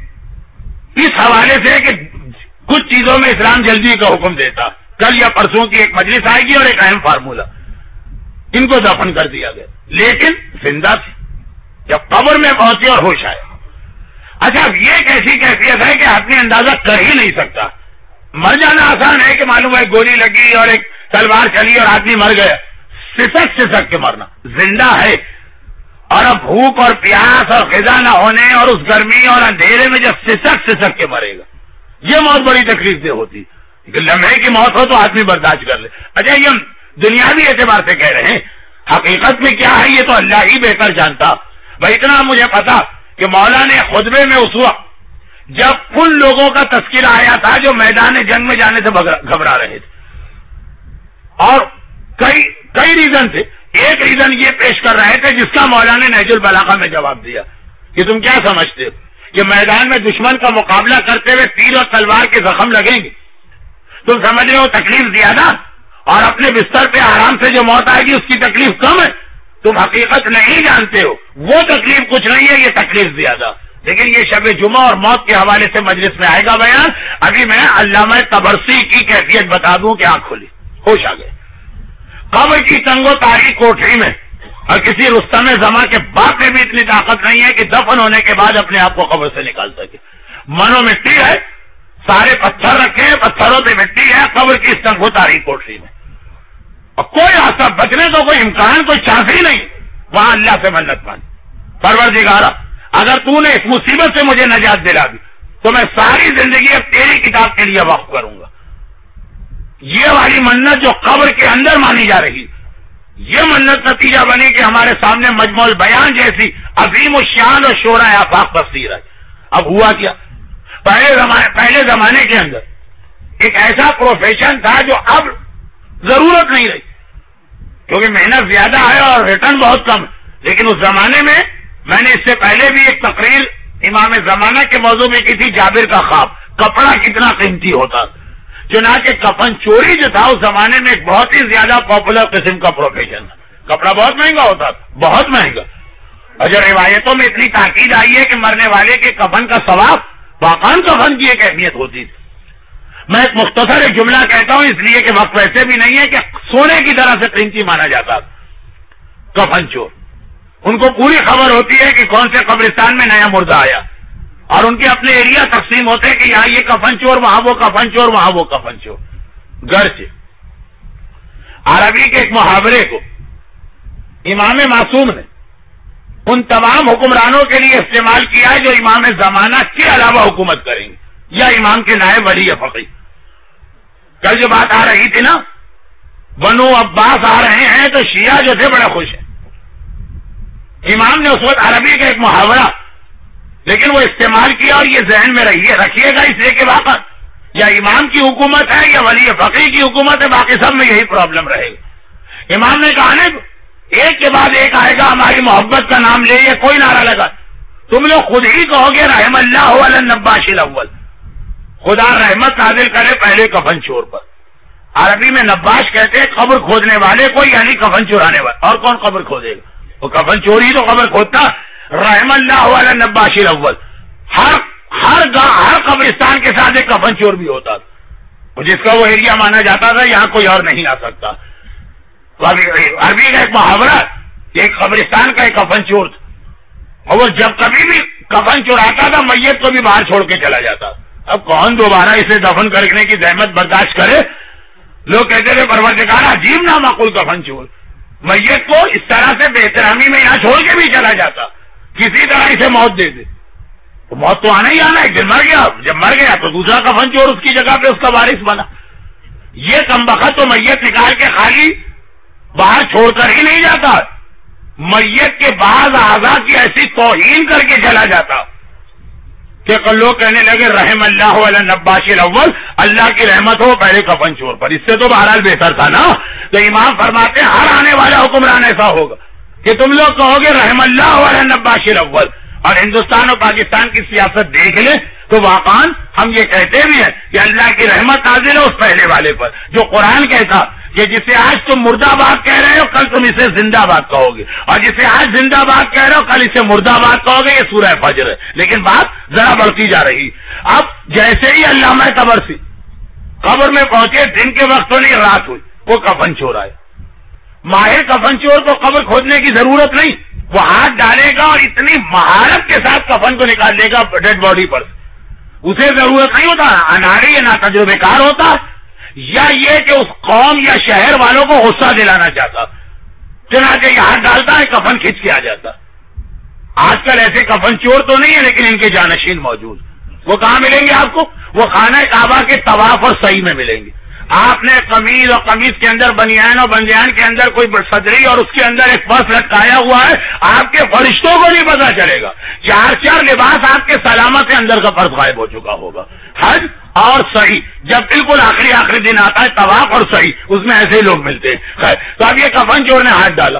S1: اس حوالے سے کہ کچھ چیزوں میں اسلام جلدی کا حکم دیتا، کل یا پرسوں کی ایک مجلس آئے گی اور ایک اہم فارمولہ، ان کو دفن کر دیا گیا لیکن زندہ تھی، جب قبر میں پہنچی اور ہوش آئے۔ اچھا اب یہ کیسی کیفیت ہے کہ آدمی اندازہ کر ہی نہیں سکتا۔ مر جانا آسان ہے کہ معلوم ہے گولی لگی اور ایک تلوار چلی اور آدمی مر گیا، سسک کے مرنا، زندہ ہے، اور اب بھوک اور پیاس اور غذا نہ ہونے اور اس گرمی اور اندھیرے میں جب سسک کے مرے گا، یہ بہت بڑی تکلیف دہ ہوتی۔ لمحے کی موت ہو تو آدمی برداشت کر لے۔ اچھا یہ ہم دنیاوی اعتبار سے کہہ رہے ہیں، حقیقت میں کیا ہے یہ تو اللہ ہی بہتر جانتا۔ بھائی اتنا مجھے پتا کہ مولا نے خطبے میں اس وقت جب ان لوگوں کا تذکرہ آیا تھا جو میدان جنگ میں جانے سے گھبرا رہے تھے، اور کئی ریزن تھے، ایک ریزن یہ پیش کر رہے تھے جس کا مولا نے نہج البلاغہ میں جواب دیا کہ تم کیا سمجھتے ہو کہ میدان میں دشمن کا مقابلہ کرتے ہوئے تیر اور تلوار کے زخم لگیں گے؟ تم سمجھ رہے ہو تکلیف زیادہ، اور اپنے بستر پہ آرام سے جو موت آئے گی اس کی تکلیف کم ہے؟ تم حقیقت نہیں جانتے ہو، وہ تکلیف کچھ نہیں ہے، یہ تکلیف زیادہ۔ لیکن یہ شب جمعہ اور موت کے حوالے سے مجلس میں آئے گا بیان۔ ابھی میں علامہ طبرسی کی کیفیت بتا دوں کہ آنکھ کھلی، ہوش آ گئے۔ قبر کی تنگ و تاریک کوٹری میں، اور کسی رستم زماں کے باپ میں بھی اتنی طاقت نہیں ہے کہ دفن ہونے کے بعد اپنے آپ کو قبر سے نکال سکے۔ منو مٹی ہے، سارے پتھر رکھے ہیں، پتھروں پہ مٹی ہے قبر کی اس تنگ و تاریک کوٹری میں، اور کوئی راستہ بچنے کا کوئی امکان، کوئی چانس ہی نہیں۔ وہاں اللہ سے منت مان، پروردگارا اگر تو نے اس مصیبت سے مجھے نجات دلا دی تو میں ساری زندگی اب تیری کتاب کے لیے وقف کروں گا۔ یہ والی منت جو قبر کے اندر مانی جا رہی، یہ منت نتیجہ بنی کہ ہمارے سامنے مجموع البیان جیسی عظیم الشان اور شورا آفاق تفسیر ہے۔ اب ہوا کیا، پہلے زمانے کے اندر ایک ایسا پروفیشن تھا جو اب ضرورت نہیں رہی کیونکہ محنت زیادہ ہے اور ریٹرن بہت کم ہے، لیکن اس زمانے میں نے اس سے پہلے بھی ایک تقریر امام زمانہ کے موضوع میں کی تھی، جابر کا خواب، کپڑا کتنا قیمتی ہوتا۔ چنانچہ کفن چوری جو تھا اس زمانے میں ایک بہت ہی زیادہ پاپولر قسم کا پروفیشن تھا، کپڑا بہت مہنگا ہوتا تھا، بہت مہنگا۔ اور جو روایتوں میں اتنی تاکید آئی ہے کہ مرنے والے کے کفن کا ثواب واقعاً کفن کی ایک اہمیت ہوتی تھی۔ میں ایک مختصر ایک جملہ کہتا ہوں اس لیے کہ وقت ویسے بھی نہیں ہے کہ سونے کی طرح سے قیمتی مانا جاتا تھا۔ کفن چور، ان کو پوری خبر ہوتی ہے کہ کون سے قبرستان میں نیا مردہ آیا، اور ان کے اپنے ایریا تقسیم ہوتے ہیں کہ یہاں یہ کفن چور، وہاں وہ کفن چور، وہاں وہ کفن چور۔ گرچہ عربی کے ایک محاورے کو امام معصوم نے ان تمام حکمرانوں کے لیے استعمال کیا ہے جو امام زمانہ کے علاوہ حکومت کریں گے یا امام کے نائب ولی فقیہ۔ کل جو بات آ رہی تھی نا، بنو عباس آ رہے ہیں تو شیعہ جو تھے بڑا خوش ہیں۔ امام نے اس وقت عربی کا ایک محاورہ لیکن وہ استعمال کیا، اور یہ ذہن میں رکھیے گا اس لیے کہ واقع یا امام کی حکومت ہے یا ولی فقیہ کی حکومت ہے، باقی سب میں یہی پرابلم رہے گا۔ امام نے کہا نا ایک کے بعد ایک آئے گا، ہماری محبت کا نام لے، یہ کوئی نعرہ لگا، تم لوگ خود ہی کہو گے رحم اللہ علی النباش الاول، خدا رحمت نازل کرے پہلے کفن چور پر۔ عربی میں نباش کہتے ہیں قبر کھودنے والے کو، یعنی کفن چرانے والے۔ اور کون قبر کھودے گا؟ وہ کفن چوری تو قبر کھودتا. رحم اللہ علی النباش الاول. ہر قبرستان کے ساتھ ایک کفن چور بھی ہوتا تھا جس کا وہ ایریا مانا جاتا تھا یہاں کوئی اور نہیں آ سکتا. عربی کا ایک محاورہ ایک قبرستان کا ایک کفن چور تھا اور وہ جب کبھی بھی کفن چوراتا تھا میت کو بھی باہر چھوڑ کے چلا جاتا. اب کون دوبارہ اسے دفن کرنے کی زحمت برداشت کرے. لوگ کہتے تھے پروردگار عجیب نامعقول کفن چور میت کو اس طرح سے بے احترامی میں یہاں چھوڑ کے بھی چلا جاتا. کسی طرح اسے موت دے دے تو موت تو آنا ہی آنا. ایک دن مر گیا, جب مر گیا تو دوسرا کفن چور اس کی جگہ پہ اس کا وارث بنا. یہ کمبخت تو میت نکال کے خالی باہر چھوڑ کر ہی نہیں جاتا, میت کے بعض اعضاء کی ایسی توہین کر کے چلا جاتا کہ لوگ کہنے لگے رحم اللہ علی النباش الاول, اللہ کی رحمت ہو پہلے کفن چور پر. اس سے تو بہرحال بہتر تھا نا. تو امام فرماتے ہیں ہر آنے والا حکمران ایسا ہوگا کہ تم لوگ کہو گے رحم اللہ علی النباش الاول. اور ہندوستان اور پاکستان کی سیاست دیکھ لیں تو واقعا ہم یہ کہتے بھی ہیں کہ اللہ کی رحمت نازل ہے اس پہلے والے پر جو قرآن کہتا کہ جسے آج تم مردہ باد کہہ رہے ہو کل تم اسے زندہ باد کہو گے, اور جسے آج زندہ باد کہہ رہے ہو کل اسے مردہ باد کہو گے. یہ سورہ فجر ہے. لیکن بات ذرا بڑھتی جا رہی. اب جیسے ہی علامہ طبرسی قبر میں پہنچے, دن کے وقت تو نہیں رات ہوئی, وہ کفن چور آئے. ماہر کفن چور کو قبر کھودنے کی ضرورت نہیں, وہ ہاتھ ڈالے گا اور اتنی مہارت کے ساتھ کفن کو نکال لے گا ڈیڈ باڈی پر. اسے ضرورت نہیں ہوتا, اناڑی یا نا تجربے کار ہوتا, یا یہ کہ اس قوم یا شہر والوں کو غصہ دلانا چاہتا. چنانچہ یہ ہاتھ ڈالتا ہے کفن کھینچ کے آ جاتا. آج کل ایسے کفن چور تو نہیں ہے لیکن ان کے جانشین موجود. وہ کہاں ملیں گے آپ کو؟ وہ خانہ کعبہ کے طواف اور سعی میں ملیں گے. آپ نے قمیض اور قمیض کے اندر بنیان اور بنیان کے اندر کوئی صدری اور اس کے اندر ایک پرس لٹکایا ہوا ہے, آپ کے فرشتوں کو نہیں پتا چلے گا. چار لباس آپ کے سلامت سے اندر کا پرس غائب ہو چکا ہوگا. حج اور صحیح جب بالکل آخری دن آتا ہے طواف اور صحیح, اس میں ایسے ہی لوگ ملتے ہیں. تو اب یہ کفن چور نے ہاتھ ڈالا,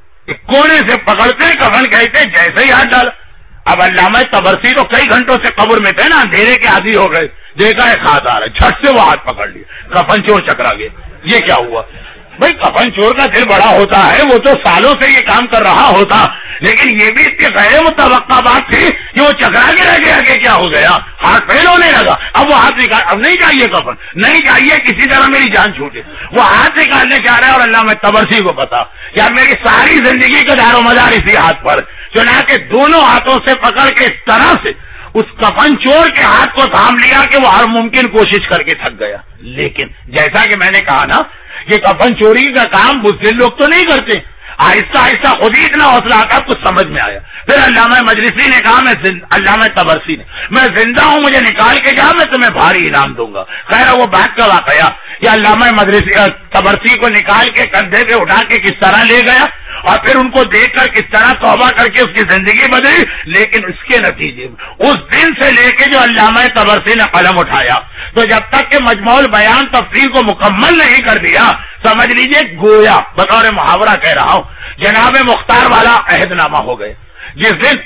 S1: کونے سے پکڑتے کفن کہتے جیسے ہی ہاتھ ڈالا. اب علامہ طبرسی تو کئی گھنٹوں سے قبر میں تھے نا, اندھیرے کے عادی ہو گئے, دیکھا ایک ہاتھ آ رہا ہے, جھٹ سے وہ ہاتھ پکڑ لیا, کفن چور چکرا گیا. یہ کیا ہوا بھائی؟ کفن چور کا دل بڑا ہوتا ہے, وہ تو سالوں سے یہ کام کر رہا ہوتا, لیکن یہ بھی اس کے غیر متوقع بات تھی کہ وہ چکرا کے رہ گیا کہ کیا ہو گیا, ہاتھ فیل ہونے لگا. اب وہ ہاتھ نکال, اب نہیں چاہیے کفن, نہیں چاہیے کسی طرح میری جان چھوٹے. وہ ہاتھ نکالنے چاہ رہا ہے اور علامہ طبرسی کو پتا کہ اب میری ساری زندگی کا دار و مدار اسی ہاتھ پر. چنانچہ دونوں ہاتھوں سے پکڑ کے اس طرح سے اس کفن چور کے ہاتھ کو تھام لیا کہ وہ ہر ممکن کوشش کر کے تھک گیا. لیکن جیسا کہ میں نے کہا نا, یہ کفن چوری کا کام بزدل لوگ تو نہیں کرتے. آہستہ آہستہ خود ہی اتنا حوصلہ آتا, کچھ سمجھ میں آیا. پھر علامہ مجلسی نے کہا, علامہ طبرسی نے, میں زندہ ہوں, مجھے نکال کے جا, میں تمہیں بھاری انعام دوں گا. خیر وہ بات کا واقعہ کہ علامہ طبرسی کو نکال کے کندھے پہ اٹھا کے کس طرح لے گیا اور پھر ان کو دیکھ کر کس طرح توبہ کر کے اس کی زندگی بدلی. لیکن اس کے نتیجے میں اس دن سے لے کے جو علامہ طبرسی نے قلم اٹھایا تو جب تک کہ مجموع البیان تفسیر کو مکمل نہیں کر دیا, سمجھ لیجئے گویا بطور محاورہ کہہ رہا ہوں, جناب مختار والا عہد نامہ ہو گئے. جس دن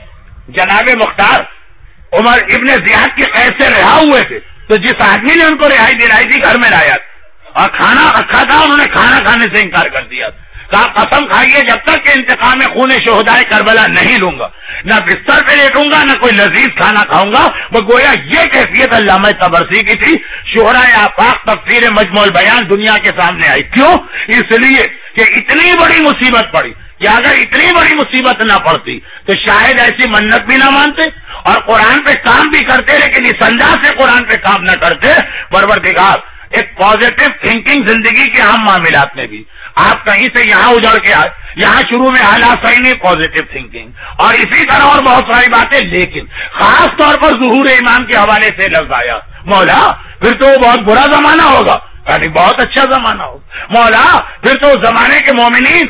S1: جناب مختار عمر ابن زیاد کی قید سے رہا ہوئے تھے تو جس آدمی نے ان کو رہائی دلائی تھی گھر میں لایا اور کھانا رکھا تھا, انہوں نے کھانا کھانے سے انکار کر دیا. کہا قسم کھائیے جب تک کہ انتقام خون شہدائے کربلا نہیں لوں گا, نہ بستر پہ لیٹوں گا, نہ کوئی لذیذ کھانا کھاؤں گا. وہ گویا یہ کیفیت علامہ طبرسی کی تھی. شہرائے آفاق تفسیر مجموع البیان دنیا کے سامنے آئی. کیوں؟ اس لیے کہ اتنی بڑی مصیبت پڑی کہ اگر اتنی بڑی مصیبت نہ پڑتی تو شاید ایسی منت بھی نہ مانتے اور قرآن پہ کام بھی کرتے, لیکن اس انداز سے قرآن پہ کام نہ کرتے. پروردگار ایک پازیٹو تھنکنگ زندگی کے عام معاملات میں بھی, آپ کہیں سے یہاں اجڑ کے آئے, یہاں شروع میں حالات صحیح نہیں, پازیٹو تھنکنگ اور اسی طرح اور بہت ساری باتیں. لیکن خاص طور پر ظہور ایمان کے حوالے سے لفظ آیا, مولا پھر تو وہ بہت برا زمانہ ہوگا, یعنی بہت اچھا زمانہ ہوگا. مولا پھر تو اس زمانے کے مومنین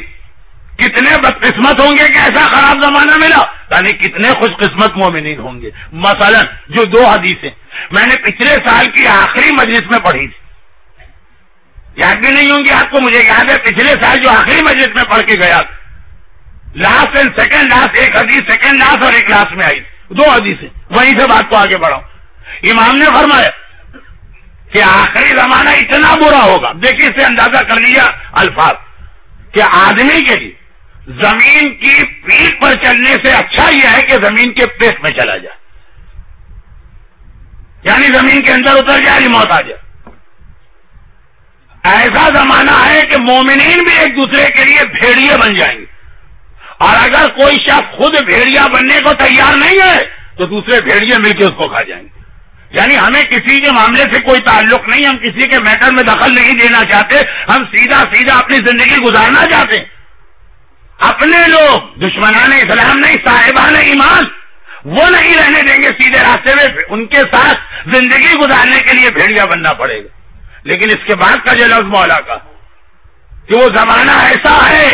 S1: کتنے بدقسمت ہوں گے کہ ایسا خراب زمانہ ملا, یعنی کتنے خوش قسمت مومنین ہوں گے. مثلا جو 2 حدیثیں میں نے پچھلے سال کی آخری مجلس میں پڑھی تھی, یاد بھی نہیں ہوں گی آپ کو, مجھے یاد ہے پچھلے سال جو آخری مجلس میں پڑھ کے گیا, لاسٹ اینڈ سیکنڈ لاسٹ, ایک حدیث سیکنڈ لاسٹ اور ایک لاسٹ میں آئی, 2 حدیثیں. وہیں سے بات کو آگے بڑھاؤں. امام نے فرمایا کہ آخری زمانہ اتنا برا ہوگا, دیکھیے اس سے اندازہ کر لیا الفاظ, کہ آدمی کے لیے زمین کی پیٹھ پر چلنے سے اچھا یہ ہے کہ زمین کے پیٹ میں چلا جائے، یعنی زمین کے اندر اتر جائے، موت آ جائے۔ ایسا زمانہ ہے کہ مومنین بھی ایک دوسرے کے لیے بھیڑیے بن جائیں گے، اور اگر کوئی شخص خود بھیڑیا بننے کو تیار نہیں ہے تو دوسرے بھیڑیے مل کے اس کو کھا جائیں گے۔ یعنی ہمیں کسی کے معاملے سے کوئی تعلق نہیں، ہم کسی کے میٹر میں دخل نہیں دینا چاہتے، ہم سیدھا سیدھا اپنی زندگی گزارنا چاہتے ہیں۔ اپنے لوگ دشمنان اسلام نہیں، صاحبان ایمان، وہ نہیں رہنے دیں گے سیدھے راستے میں، ان کے ساتھ زندگی گزارنے کے لیے بھیڑیا بننا پڑے گا۔ لیکن اس کے بعد کا جو لفظ مولا کا کہ وہ زمانہ ایسا ہے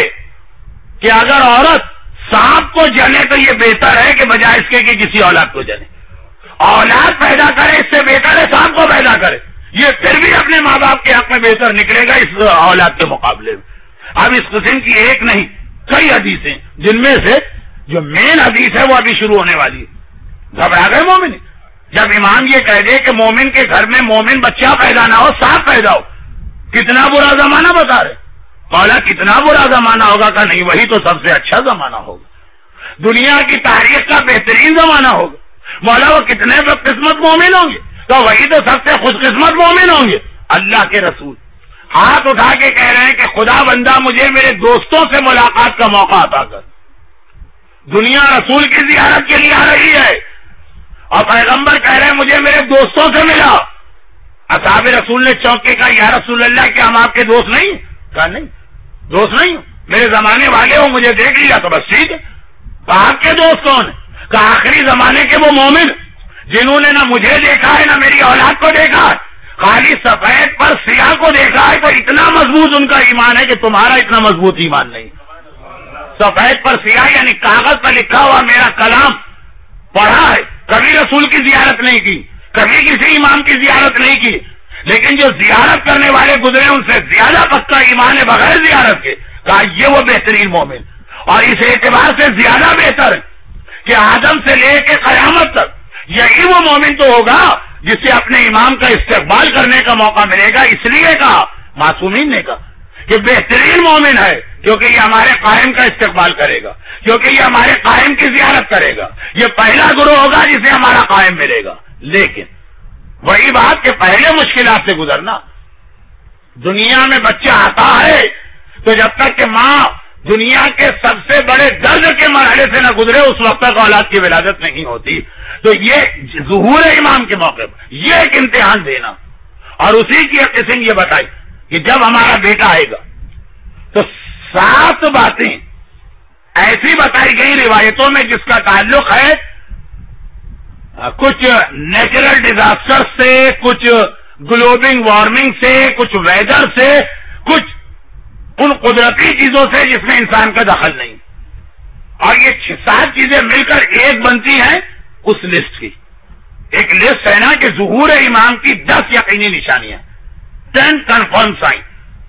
S1: کہ اگر عورت سانپ کو جنے تو یہ بہتر ہے کہ بجائے اس کے کہ کسی اولاد کو جنے۔ اولاد پیدا کرے اس سے بہتر ہے سانپ کو پیدا کرے، یہ پھر بھی اپنے ماں باپ کے حق میں بہتر نکلے گا اس اولاد کے مقابلے میں۔ اب اس قسم کی ایک نہیں کئی حدیثیں، جن میں سے جو مین حدیث ہے وہ ابھی شروع ہونے والی ہے۔ گھبرا گئے مومن جب امام یہ کہہ دے کہ مومن کے گھر میں مومن بچہ پیدا نہ ہو، سانپ پیدا ہو، کتنا برا زمانہ بتا رہے۔ مولا کتنا برا زمانہ ہوگا کہ نہیں، وہی تو سب سے اچھا زمانہ ہوگا، دنیا کی تاریخ کا بہترین زمانہ ہوگا۔ مولا وہ کتنے بد قسمت مومن ہوں گے، تو وہی تو سب سے خوش قسمت مومن ہوں گے۔ اللہ کے رسول ہاتھ اٹھا کے کہہ رہے ہیں کہ خدا بندہ مجھے میرے دوستوں سے ملاقات کا موقع عطا کر۔ دنیا رسول کی زیارت کے لیے آ رہی ہے اور پیغمبر کہہ رہے ہیں مجھے میرے دوستوں سے ملا۔ اصحاب رسول نے چونک کے کہا یا رسول اللہ کیا ہم آپ کے دوست نہیں؟ کہا نہیں، دوست نہیں ہوں، میرے زمانے والے ہو، مجھے دیکھ لیا تو بس ٹھیک ہے۔ آپ کے دوست کون ہیں؟ کہ آخری زمانے کے وہ مومن جنہوں نے نہ مجھے دیکھا ہے نہ میری اولاد کو دیکھا ہے، خالی سفید پر سیاہ کو دیکھا ہے، تو اتنا مضبوط ان کا ایمان ہے کہ تمہارا اتنا مضبوط ایمان نہیں۔ سفید پر سیاہ یعنی کاغذ پر لکھا ہوا میرا کلام پڑھا ہے، کبھی رسول کی زیارت نہیں کی، کبھی کسی امام کی زیارت نہیں کی، لیکن جو زیارت کرنے والے گزرے ان سے زیادہ پختہ ایمان ہے بغیر زیارت کے، کہا یہ وہ بہترین مومن، اور اس اعتبار سے زیادہ بہتر ہے کہ آدم سے لے کے قیامت تک یہی وہ مومن تو ہوگا جسے اپنے امام کا استقبال کرنے کا موقع ملے گا۔ اس لیے کہا معصومین نے کہا کہ بہترین مومن ہے کیونکہ یہ ہمارے قائم کا استقبال کرے گا، کیونکہ یہ ہمارے قائم کی زیارت کرے گا، یہ پہلا گروہ ہوگا جسے ہمارا قائم ملے گا۔ لیکن وہی بات کہ پہلے مشکلات سے گزرنا، دنیا میں بچہ آتا ہے تو جب تک کہ ماں دنیا کے سب سے بڑے درد کے مرحلے سے نہ گزرے اس وقت تک اولاد کی ولادت نہیں ہوتی۔ تو یہ ظہور امام کے موقع پر یہ ایک امتحان دینا، اور اسی کی قسم یہ بتائی کہ جب ہمارا بیٹا آئے گا تو 7 باتیں ایسی بتائی گئی روایتوں میں جس کا تعلق ہے کچھ نیچرل ڈیزاسٹر سے، کچھ گلوبل وارمنگ سے، کچھ ویدر سے، کچھ ان قدرتی چیزوں سے جس میں انسان کا دخل نہیں، اور یہ 7 چیزیں مل کر ایک بنتی ہیں اس لسٹ کی۔ ایک لسٹ ہے نا کہ ظہور امام کی 10 یقینی نشانیاں، 10 کنفرم سائن،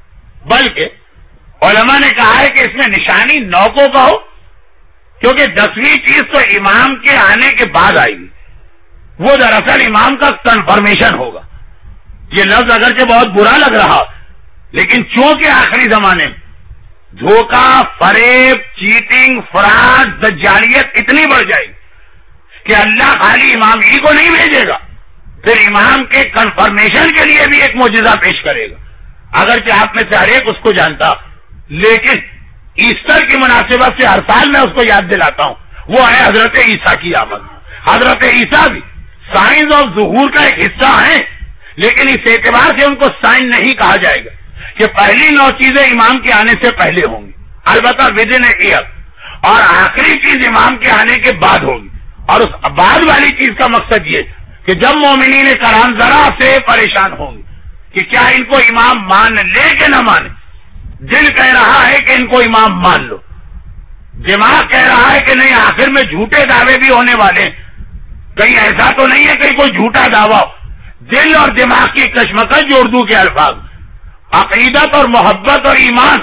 S1: بلکہ علماء نے کہا ہے کہ اس میں نشانی 9 کو کہو کیونکہ 10ویں چیز تو امام کے آنے کے بعد آئے گی، وہ دراصل امام کا کنفرمیشن ہوگا۔ یہ لفظ اگرچہ بہت برا لگ رہا لیکن چونکہ آخری زمانے میں دھوکہ، فریب، چیٹنگ، فراڈ، دجالیت اتنی بڑھ جائے گی کہ اللہ خالی امام ہی کو نہیں بھیجے گا، پھر امام کے کنفرمیشن کے لیے بھی ایک معجزہ پیش کرے گا۔ اگرچہ آپ میں سے ہر ایک اس کو جانتا، لیکن ایسٹر کی مناسبت سے ہر سال میں اس کو یاد دلاتا ہوں، وہ ہے حضرت عیسیٰ کی آمد۔ حضرت عیسیٰ بھی سائنس آف ظہور کا ایک حصہ ہیں، لیکن اس اعتبار سے ان کو سائن نہیں کہا جائے گا کہ پہلی 9 چیزیں امام کے آنے سے پہلے ہوں گی، البتہ ود ان اے ایئر، اور آخری چیز امام کے آنے کے بعد ہوگی۔ اور اس بعد والی چیز کا مقصد یہ کہ جب مومنین کرام ذرا سے پریشان ہوں گے کہ کیا ان کو امام مان لے کہ نہ مانے، دل کہہ رہا ہے کہ ان کو امام مان لو، دماغ کہہ رہا ہے کہ نہیں، آخر میں جھوٹے دعوے بھی ہونے والے ہیں، کہیں ایسا تو نہیں ہے کہ کوئی جھوٹا دعویٰ ہو۔ دل اور دماغ کی کشمکش جو اردو کے الفاظ، عقیدت اور محبت اور ایمان،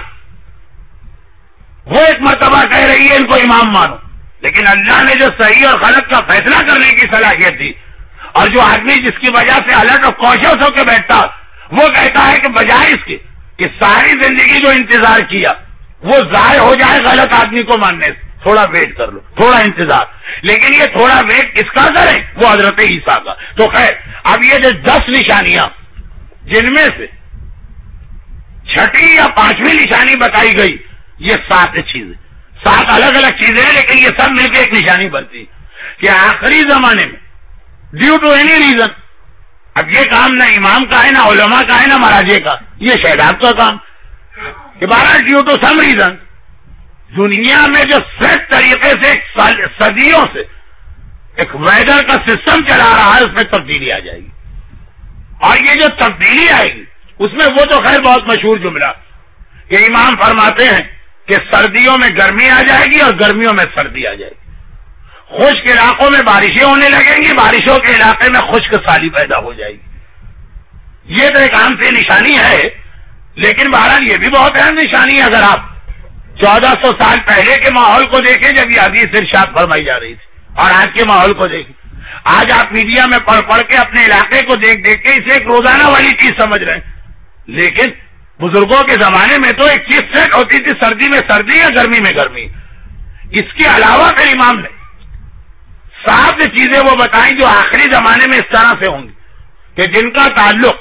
S1: وہ ایک مرتبہ کہہ رہی ہے ان کو امام مانو، لیکن اللہ نے جو صحیح اور غلط کا فیصلہ کرنے کی صلاحیت دی، اور جو آدمی جس کی وجہ سے الرٹ اور کوشش ہو کے بیٹھتا وہ کہتا ہے کہ بجائے اس کے کہ ساری زندگی جو انتظار کیا وہ ضائع ہو جائے غلط آدمی کو ماننے سے. تھوڑا ویٹ کر لو، تھوڑا انتظار. لیکن یہ تھوڑا ویٹ کس کا کریں؟ وہ حضرت عیسیٰ کا. تو خیر، اب یہ جو 10 نشانیاں جن میں سے چھٹی یا 5ویں نشانی بتائی گئی، یہ 7 چیزیں، 7 الگ الگ چیزیں ہیں، لیکن یہ سب مل کے ایک نشانی بنتی کہ آخری زمانے میں ڈیو ٹو اینی ریزن، اب یہ کام نہ امام کا ہے، نہ علماء کا ہے، نہ مراجع کا، یہ شہداب کا کام کہ بہرحال ڈیو ٹو سم ریزن دنیا میں جو سیٹ طریقے سے صدیوں سے ایک ویدر کا سسٹم چلا رہا ہے، اس میں تبدیلی آ جائے گی. اور یہ جو تبدیلی آئے گی اس میں وہ تو خیر بہت مشہور جملہ کہ امام فرماتے ہیں کہ سردیوں میں گرمی آ جائے گی اور گرمیوں میں سردی آ جائے گی. خشک علاقوں میں بارشیں ہونے لگیں گی، بارشوں کے علاقے میں خشک سالی پیدا ہو جائے گی. یہ تو ایک عام سی نشانی ہے، لیکن بہرحال یہ بھی بہت اہم نشانی ہے. اگر آپ 1400 سال پہلے کے ماحول کو دیکھیں جب یہ حدیث ارشاد فرمائی جا رہی تھی، اور آج کے ماحول کو دیکھیں، آج آپ میڈیا میں پڑھ پڑھ کے اپنے علاقے کو دیکھ دیکھ کے اسے ایک روزانہ والی چیز سمجھ رہے ہیں. لیکن بزرگوں کے زمانے میں تو ایک چیز سیٹ ہوتی تھی، سردی میں سردی یا گرمی میں گرمی. اس کے علاوہ پھر امام نے 7 چیزیں وہ بتائیں جو آخری زمانے میں اس طرح سے ہوں گی کہ جن کا تعلق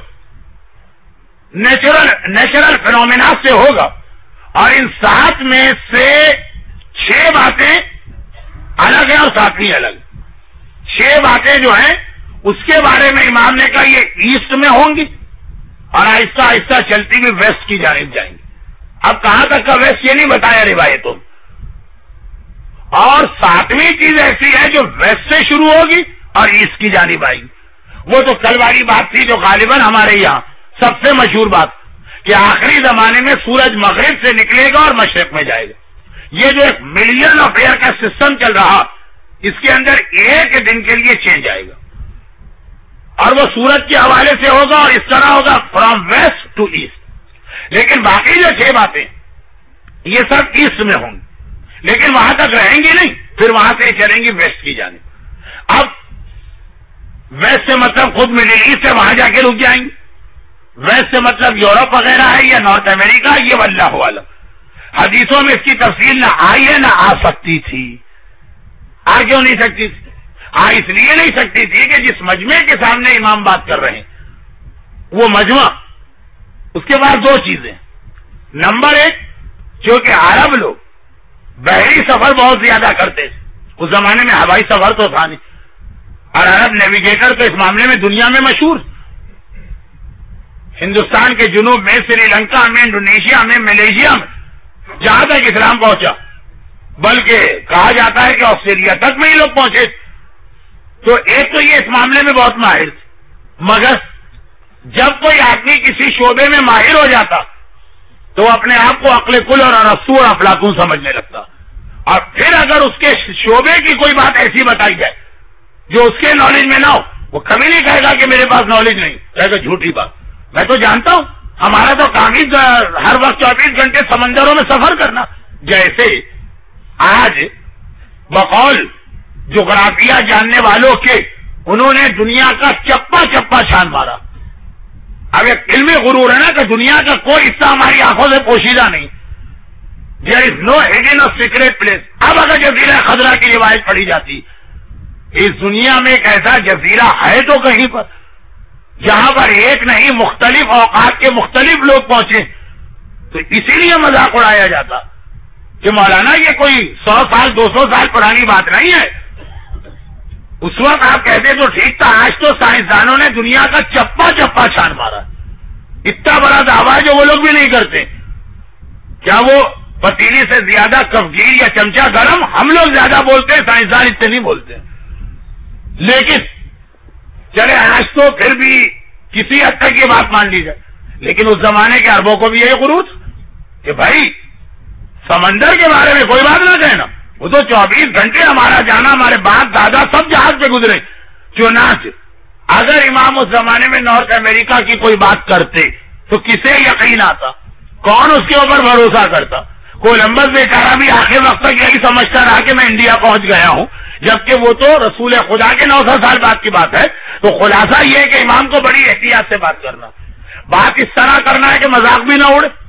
S1: نیچرل فینومینا سے ہوگا. اور ان 7 میں سے 6 باتیں الگ ہیں اور 7ویں الگ. 6 باتیں جو ہیں اس کے بارے میں امام نے کہا یہ ایسٹ میں ہوں گی اور آہستہ آہستہ چلتی ہوئی ویسٹ کی جانب جائیں گی. اب کہاں تک کا ویسٹ یہ نہیں بتایا روایتوں. اور 7ویں چیز ایسی ہے جو ویسٹ سے شروع ہوگی اور ایسٹ کی جانب آئے گی. وہ تو کل والی بات تھی جو غالباً ہمارے یہاں سب سے مشہور بات کہ آخری زمانے میں سورج مغرب سے نکلے گا اور مشرق میں جائے گا. یہ جو ایک ملین آف ایئر کا سسٹم چل رہا، اس کے اندر ایک دن کے لیے چینج آئے گا اور وہ سورج کے حوالے سے ہوگا اور اس طرح ہوگا فرام ویسٹ ٹو ایسٹ. لیکن باقی جو 6 باتیں یہ سب ایسٹ میں ہوں گی، لیکن وہاں تک رہیں گی نہیں، پھر وہاں سے چلیں گی ویسٹ کی جانب. اب ویسٹ سے مطلب خود مڈل ایسٹ سے وہاں جا کے رک جائیں گے. ویسٹ سے مطلب یورپ وغیرہ ہے یا نارتھ امریکہ، یہ واللہ عالم. حدیثوں میں اس کی تفصیل نہ آئی ہے نہ آ سکتی تھی. آ کیوں نہیں سکتی تھی؟ اس لیے نہیں سکتی تھی کہ جس مجمع کے سامنے امام بات کر رہے ہیں وہ مجمع، اس کے بعد 2 چیزیں. نمبر 1 چونکہ عرب لوگ بحری سفر بہت زیادہ کرتے تھے، اس زمانے میں ہوائی سفر تو تھا نہیں، اور عرب نیویگیٹر تو اس معاملے میں دنیا میں مشہور. ہندوستان کے جنوب میں، سری لنکا میں، انڈونیشیا میں، ملیشیا میں، جہاں تک اسلام پہنچا، بلکہ کہا جاتا ہے کہ آسٹریلیا تک میں ہی لوگ پہنچے. تو ایک تو یہ اس معاملے میں بہت ماہر تھے. مگر جب کوئی آدمی کسی شعبے میں ماہر ہو جاتا تو وہ اپنے آپ کو عقل کل اور ارسطو اور افلاطون سمجھنے لگتا. اور پھر اگر اس کے شعبے کی کوئی بات ایسی بتائی جائے جو اس کے نالج میں نہ ہو، وہ کبھی نہیں کہے گا کہ میرے پاس نالج نہیں، کہے گا جھوٹی بات، میں تو جانتا ہوں، ہمارا تو کام ہی ہر وقت 24 گھنٹے سمندروں میں سفر کرنا. جیسے آج بقول جغرافیہ جاننے والوں کے انہوں نے دنیا کا چپا چپا چھان مارا. اب ایک علمی غرور ہے نا کہ دنیا کا کوئی حصہ ہماری آنکھوں سے پوشیدہ نہیں. دیر از نو ہڈن اور سیکریٹ پلیس. اب اگر جزیرہ خضرا کی روایت پڑھی جاتی، اس دنیا میں ایک ایسا جزیرہ ہے تو کہیں پر جہاں پر ایک نہیں مختلف اوقات کے مختلف لوگ پہنچے، تو اسی لیے مذاق اڑایا جاتا کہ مولانا یہ کوئی 100 سال 200 سال پرانی بات نہیں ہے. اس وقت آپ کہتے تو ٹھیک تھا، آج تو سائنسدانوں نے دنیا کا چپا چپا چھان مارا. اتنا بڑا دعویٰ جو وہ لوگ بھی نہیں کرتے. کیا وہ پتیلی سے زیادہ کفگیر یا چمچہ گرم؟ ہم لوگ زیادہ بولتے ہیں، سائنسدان اتنے نہیں بولتے. لیکن چلے آج تو پھر بھی کسی حد تک یہ بات مان لی جائے. لیکن اس زمانے کے عربوں کو بھی یہی غرور کہ بھائی سمندر کے بارے میں کوئی بات نہ کہنا، وہ تو 24 گھنٹے ہمارا جانا، ہمارے باپ دادا سب جہاز پہ گزرے. چنانچہ اگر امام اس زمانے میں نارتھ امریکہ کی کوئی بات کرتے تو کسے یقین آتا؟ کون اس کے اوپر بھروسہ کرتا؟ کولمبس بیچارہ بھی آخر وقت تک یہی سمجھتا رہا کہ میں انڈیا پہنچ گیا ہوں، جبکہ وہ تو رسول خدا کے 900 سال بعد کی بات ہے. تو خلاصہ یہ ہے کہ امام کو بڑی احتیاط سے بات کرنا، بات اس طرح کرنا ہے کہ مذاق بھی نہ اڑے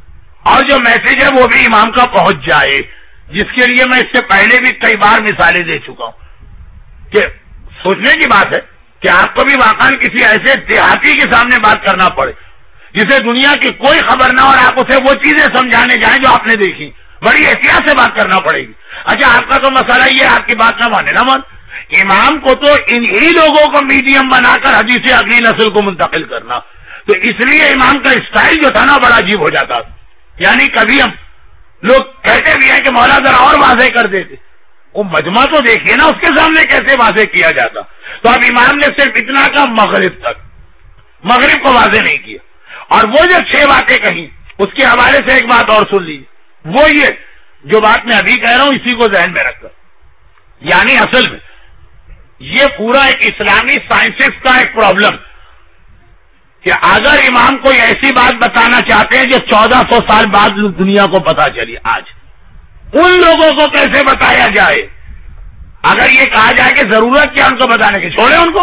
S1: اور جو میسج ہے وہ بھی امام کا پہنچ جائے، جس کے لیے میں اس سے پہلے بھی کئی بار مثالیں دے چکا ہوں کہ سوچنے کی بات ہے کہ آپ کو بھی واقعا کسی ایسے دیہاتی کے سامنے بات کرنا پڑے جسے دنیا کی کوئی خبر نہ، اور آپ اسے وہ چیزیں سمجھانے جائیں جو آپ نے دیکھی، بڑی احتیاط سے بات کرنا پڑے گی۔ اچھا آپ کا تو مسئلہ یہ آپ کی بات نہ مانے نہ مان، امام کو تو انہی لوگوں کو میڈیم بنا کر حدیث اگلی نسل کو منتقل کرنا، تو اس لیے امام کا اسٹائل جو تھا نا بڑا عجیب ہو جاتا تھا۔ یعنی کبھی ہم لوگ کہتے بھی ہیں کہ مولا ذرا اور واضح کر دیتے، وہ مجمع تو دیکھیے نا اس کے سامنے کیسے واضح کیا جاتا۔ تو اب امام نے صرف اتنا کا مغرب تک، مغرب کو واضح نہیں کیا، اور وہ جو 6 باتیں کہیں اس کے حوالے سے ایک بات اور سن لیجیے، وہ یہ جو بات میں ابھی کہہ رہا ہوں اسی کو ذہن میں رکھ کر، یعنی اصل میں یہ پورا ایک اسلامی سائنسز کا ایک پرابلم کہ اگر امام کوئی ایسی بات بتانا چاہتے ہیں جو 1400 سال بعد دنیا کو پتا چلی، آج ان لوگوں کو کیسے بتایا جائے؟ اگر یہ کہا جائے کہ ضرورت کیا ان کو بتانے کی، چھوڑے ان کو،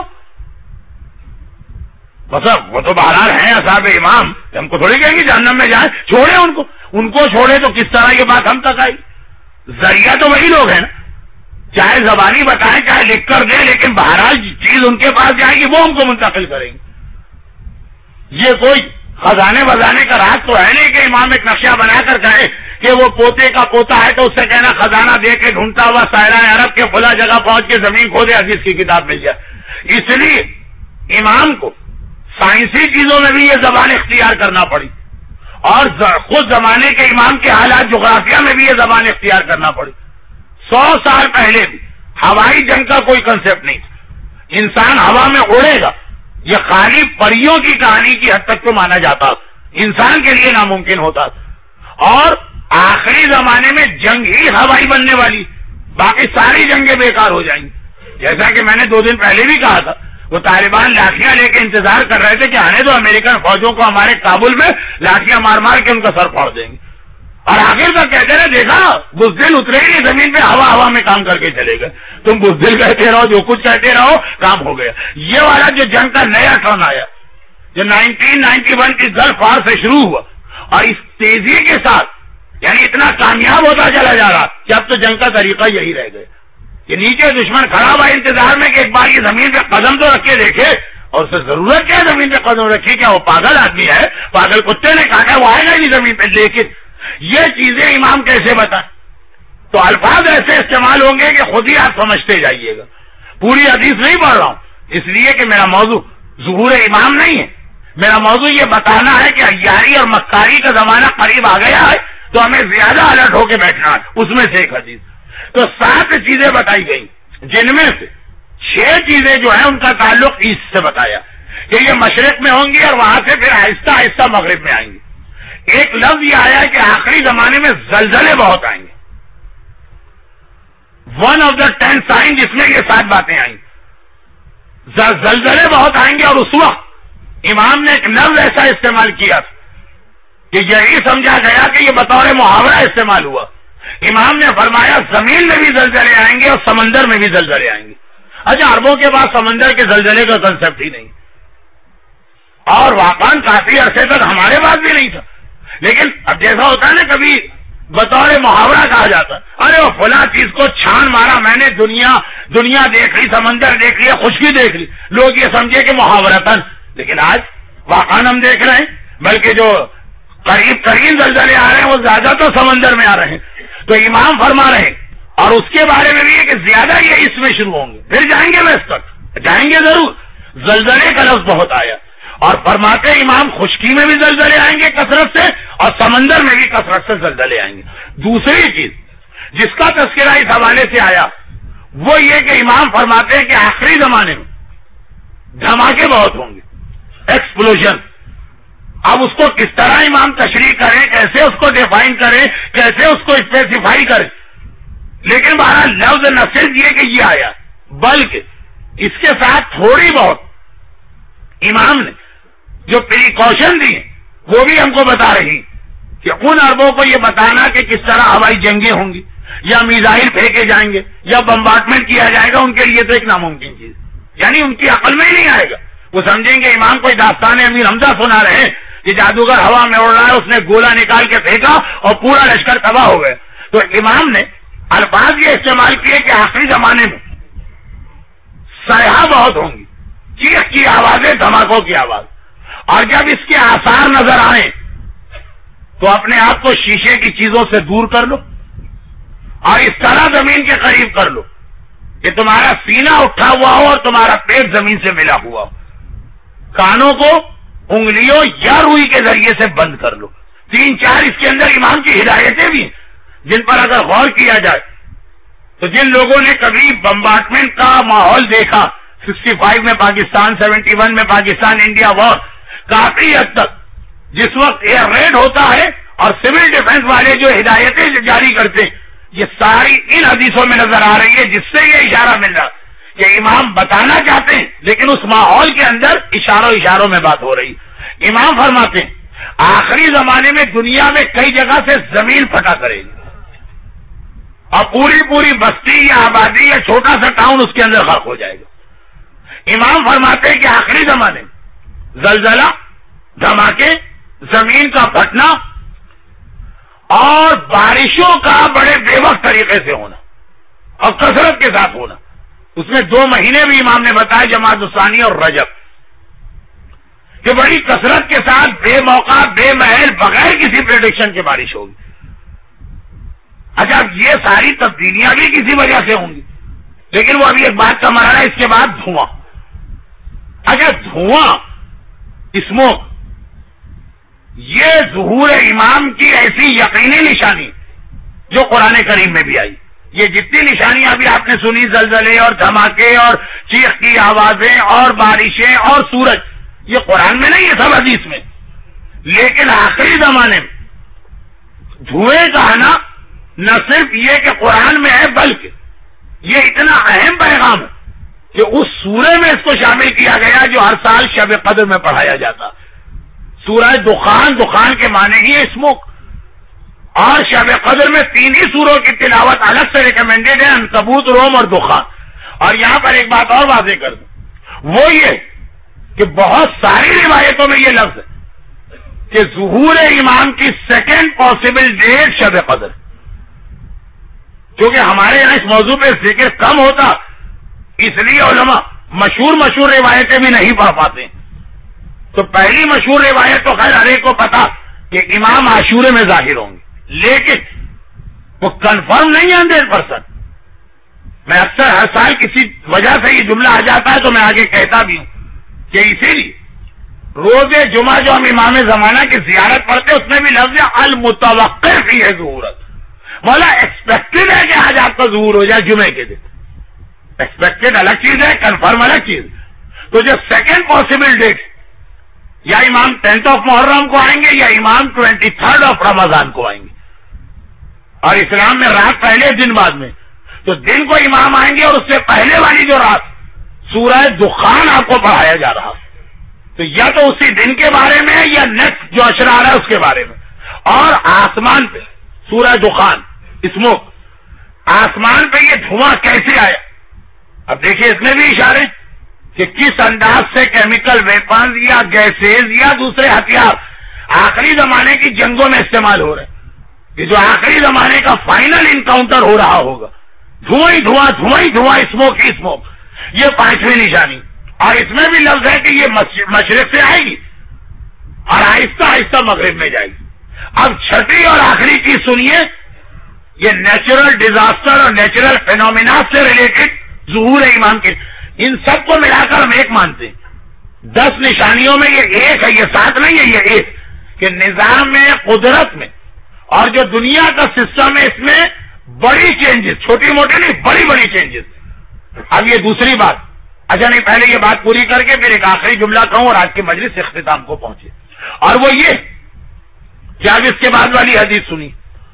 S1: بس وہ تو بہرحال ہیں اصحاب امام، ہم کو تھوڑی کہیں گے جہنم میں جائیں، چھوڑے ان کو چھوڑے تو کس طرح یہ بات ہم تک آئی؟ ذریعہ تو وہی لوگ ہیں نا، چاہے زبانی بتائیں چاہے لکھ کر دیں، لیکن بہرحال چیز ان کے پاس جائے گی، وہ ہم کو منتقل کریں گے۔ یہ کوئی خزانے بزانے کا راز تو ہے نہیں کہ امام ایک نقشہ بنا کر کہے کہ وہ پوتے کا پوتا ہے تو اس سے کہنا خزانہ دے کے ڈھونڈتا ہوا سائرہ عرب کے کھلا جگہ پہنچ کے زمین کھودے حدیث کی کتاب مل جائے۔ اس لیے امام کو سائنسی چیزوں میں بھی یہ زبان اختیار کرنا پڑی، اور خود زمانے کے امام کے حالات جغرافیہ میں بھی یہ زبان اختیار کرنا پڑی۔ 100 سال پہلے بھی ہوائی جنگ کا کوئی کنسپٹ نہیں تھا، انسان ہوا میں اڑے گا یہ خالی پریوں کی کہانی کی حد تک تو مانا جاتا، انسان کے لیے ناممکن ہوتا، اور آخری زمانے میں جنگ ہی ہوائی بننے والی، باقی ساری جنگیں بیکار ہو جائیں گی۔ جیسا کہ میں نے 2 دن پہلے بھی کہا تھا، وہ طالبان لاٹیاں لے کے انتظار کر رہے تھے کہ آنے تو امریکن فوجوں کو ہمارے کابل میں لاٹیاں مار مار کے ان کا سر پھاڑ دیں گے، اور آخر تک کہتے رہے دیکھا بزدل اترے ہی زمین پہ، ہوا میں کام کر کے چلے گئے، تم بزدل کہتے رہو جو کچھ کہتے رہو کام ہو گیا۔ یہ والا جو جنگ کا نیا ٹرن آیا جو 1991 کی گلف وار سے شروع ہوا، اور اس تیزی کے ساتھ یعنی اتنا کامیاب ہوتا چلا جا رہا کہ اب تو جنگ کا طریقہ یہی رہ گئے کہ نیچے دشمن کھڑا ہوا انتظار میں کہ ایک بار یہ زمین پہ قدم تو رکھ کے دیکھے، اور اسے ضرورت کیا ہے زمین پہ قدم رکھے؟ کیا وہ پاگل آدمی ہے؟ پاگل کتے نے کہا وہ آئے گا نہیں زمین پہ۔ لیکن یہ چیزیں امام کیسے بتائیں؟ تو الفاظ ایسے استعمال ہوں گے کہ خود ہی آپ سمجھتے جائیے گا۔ پوری حدیث نہیں پڑھ رہا ہوں اس لیے کہ میرا موضوع ظہور امام نہیں ہے، میرا موضوع یہ بتانا ہے کہ عیاری اور مکاری کا زمانہ قریب آ گیا ہے، تو ہمیں زیادہ الرٹ ہو کے بیٹھنا ہے۔ اس میں سے ایک حدیث تو 7 چیزیں بتائی گئی، جن میں سے 6 چیزیں جو ہیں ان کا تعلق ایسٹ سے بتایا کہ یہ مشرق میں ہوں گی اور وہاں سے پھر آہستہ آہستہ مغرب میں آئیں گی۔ ایک لفظ یہ آیا کہ آخری زمانے میں زلزلے بہت آئیں گے، 1 of the 10 signs جس میں یہ 7 باتیں آئیں، زلزلے بہت آئیں گے۔ اور اس وقت امام نے ایک لفظ ایسا استعمال کیا کہ یہی سمجھا گیا کہ یہ بطور محاورہ استعمال ہوا۔ امام نے فرمایا زمین میں بھی زلزلے آئیں گے اور سمندر میں بھی زلزلے آئیں گے۔ اچھا عربوں کے پاس سمندر کے زلزلے کا کنسپٹ ہی نہیں، اور واقعاً کافی عرصے تک ہمارے پاس بھی نہیں تھا، لیکن اب جیسا ہوتا ہے نا کبھی بطور محاورہ کہا جاتا ارے وہ فلاں چیز کو چھان مارا میں نے، دنیا دیکھ لی، سمندر دیکھ لیا، خشکی دیکھ لی، لوگ یہ سمجھے کہ محاورتاً۔ لیکن آج واقعاً ہم دیکھ رہے ہیں بلکہ جو قریب ترین زلزلے آ رہے ہیں وہ زیادہ تو سمندر میں آ رہے ہیں۔ تو امام فرما رہے ہیں، اور اس کے بارے میں بھی ہے کہ زیادہ یہ اس میں شروع ہوں گے، پھر جائیں گے ویسٹ تک، جائیں گے ضرور۔ زلزلے کا لفظ بہت آیا، اور فرماتے امام خشکی میں بھی زلزلے آئیں گے کثرت سے، اور سمندر میں بھی کثرت سے زلزلے آئیں گے۔ دوسری چیز جس کا تذکرہ اس حوالے سے آیا وہ یہ کہ امام فرماتے ہیں کہ آخری زمانے میں دھماکے بہت ہوں گے، ایکسپلوژن۔ اب اس کو کس طرح امام تشریح کریں، کیسے اس کو ڈیفائن کریں، کیسے اس کو اسپیسیفائی کریں، لیکن بہرحال لفظ نہ صرف یہ کہ یہ آیا بلکہ اس کے ساتھ تھوڑی بہت امام نے جو پریکاشن دی ہیں وہ بھی ہم کو بتا رہی کہ ان عربوں کو یہ بتانا کہ کس طرح ہوائی جنگیں ہوں گی یا میزائل پھینکے جائیں گے یا بمبارڈمنٹ کیا جائے گا، ان کے لیے تو ایک ناممکن چیز، یعنی ان کی عقل میں ہی نہیں آئے گا۔ وہ سمجھیں گے امام کوئی داستان امیر حمزہ سنا رہے ہیں کہ جادوگر ہوا میں اڑ رہا ہے، اس نے گولا نکال کے پھینکا اور پورا لشکر تباہ ہو گیا. تو امام نے الفاظ یہ استعمال کیے کہ آخری زمانے میں صیحہ بہت ہوں گی، چیخ کی آوازیں، دھماکوں کی آواز، اور جب اس کے آثار نظر آئیں تو اپنے آپ کو شیشے کی چیزوں سے دور کر لو اور اس طرح زمین کے قریب کر لو کہ تمہارا سینہ اٹھا ہوا ہو اور تمہارا پیٹ زمین سے ملا ہوا ہو. کانوں کو انگلیوں یا روئی کے ذریعے سے بند کر لو. 3-4 اس کے اندر امام کی ہدایتیں بھی ہیں جن پر اگر غور کیا جائے تو جن لوگوں نے کبھی بمبارڈمنٹ کا ماحول دیکھا، 65 میں پاکستان، 71 میں پاکستان انڈیا وار، کافی حد تک جس وقت ایئر ریڈ ہوتا ہے اور سول ڈیفنس والے جو ہدایتیں جاری کرتے ہیں، یہ ساری ان حدیثوں میں نظر آ رہی ہے، جس سے یہ اشارہ مل رہا کہ امام بتانا چاہتے ہیں لیکن اس ماحول کے اندر اشاروں میں بات ہو رہی. امام فرماتے ہیں آخری زمانے میں دنیا میں کئی جگہ سے زمین پھٹا کرے گی اور پوری بستی یا آبادی یا چھوٹا سا ٹاؤن اس کے اندر غرق ہو جائے گا. امام فرماتے ہیں کہ آخری زمانے میں زلزلہ، دھماکے، زمین کا پھٹنا اور بارشوں کا بڑے بے وقت طریقے سے ہونا اور کثرت کے ساتھ ہونا. اس میں 2 مہینے بھی امام نے بتایا، جماعت الثانی اور رجب، کہ بڑی کثرت کے ساتھ بے موقع، بے محل، بغیر کسی پریڈکشن کے بارش ہوگی. اچھا اب یہ ساری تبدیلیاں بھی کسی وجہ سے ہوں گی، لیکن وہ ابھی ایک بات کا مرحلہ ہے. اس کے بعد دھواں. اچھا دھواں، اسموک، یہ ظہور امام کی ایسی یقینی نشانی جو قرآن کریم میں بھی آئی. یہ جتنی نشانیاں ابھی آپ نے سنی، زلزلے اور دھماکے اور چیخ کی آوازیں اور بارشیں اور سورج، یہ قرآن میں نہیں، یہ سب حدیث میں. لیکن آخری زمانے میں دھوئیں کا آنا نہ صرف یہ کہ قرآن میں ہے، بلکہ یہ اتنا اہم پیغام ہے کہ اس سورہ میں اس کو شامل کیا گیا جو ہر سال شب قدر میں پڑھایا جاتا. سورہ دخان، دخان کے معنی ہی اسموک، اور شب قدر میں 3 ہی سوروں کی تلاوت الگ سے ریکمینڈیڈ ہے، عنکبوت، روم اور دخان. اور یہاں پر ایک بات اور واضح کر دوں، وہ یہ کہ بہت ساری روایتوں میں یہ لفظ ہے کہ ظہور امام کی سیکنڈ پاسبل ڈیٹ شب قدر. کیونکہ ہمارے یہاں اس موضوع پہ ذکر کم ہوتا، اس لیے علماء مشہور روایتیں بھی نہیں پڑھ پاتے. تو پہلی مشہور روایت تو خیر ہر ایک کو پتا کہ امام عاشورے میں ظاہر ہوں گے، لیکن وہ کنفرم نہیں ہے 100%. میں اکثر ہر سال کسی وجہ سے یہ جملہ آ جاتا ہے تو میں آگے کہتا بھی ہوں کہ اسی لیے روز جمعہ جو ہم امام زمانہ کی زیارت پڑھتے اس میں بھی لفظ المتوقع فی ہے ظہورت. مولا ایکسپیکٹڈ ہے کہ آج آپ کا ظہور ہو جائے جمعے کے دن. ایکسپیکٹڈ الگ چیز ہے، کنفرم الگ چیز. تو جو سیکنڈ پاسبل ڈیٹ، یا امام 10th آف محرم کو آئیں گے یا امام 23rd آف رمضان کو آئیں گے. اور اسلام میں رات پہلے دن بعد میں، تو دن کو امام آئیں گے اور اس سے پہلے والی جو رات سورہ دخان آپ کو پڑھایا جا رہا، تو یا تو اسی دن کے بارے میں یا نیکسٹ جو اشرا آ رہا ہے اس کے بارے میں. اور آسمان پہ سورہ دخان، اسموک، آسمان پہ یہ دھواں کیسے آیا؟ اب دیکھیے اس میں بھی اشارے کہ کس انداز سے کیمیکل ویپنز یا گیسز یا دوسرے ہتھیار آخری زمانے کی جنگوں میں استعمال ہو رہے ہیں، کہ جو آخری زمانے کا فائنل انکاؤنٹر ہو رہا ہوگا. دھواں ہی دھواں، دھواں ہی دھواں، اسموک ہی اسموک. یہ 5ویں نشانی. اور اس میں بھی لفظ ہے کہ یہ مشرق سے آئے گی اور آہستہ آہستہ مغرب میں جائے گی. اب 6ٹھی اور آخری چیز سنیے، یہ نیچرل ڈیزاسٹر اور نیچرل فینومینا سے ریلیٹڈ ظہور امام کے، ان سب کو ملا کر ہم ایک مانتے ہیں. 10 نشانیوں میں یہ ایک ہے، یہ 7 نہیں ہے، یہ ایک، کہ نظام میں، قدرت میں اور جو دنیا کا سسٹم ہے اس میں بڑی چینجز، چھوٹی موٹی نہیں، بڑی بڑی چینجز. اب یہ دوسری بات، اچھا نہیں، پہلے یہ بات پوری کر کے پھر ایک آخری جملہ کہوں اور آج کے مجلس اختتام کو پہنچے. اور وہ یہ کہ اب اس کے بعد والی حدیث سنی.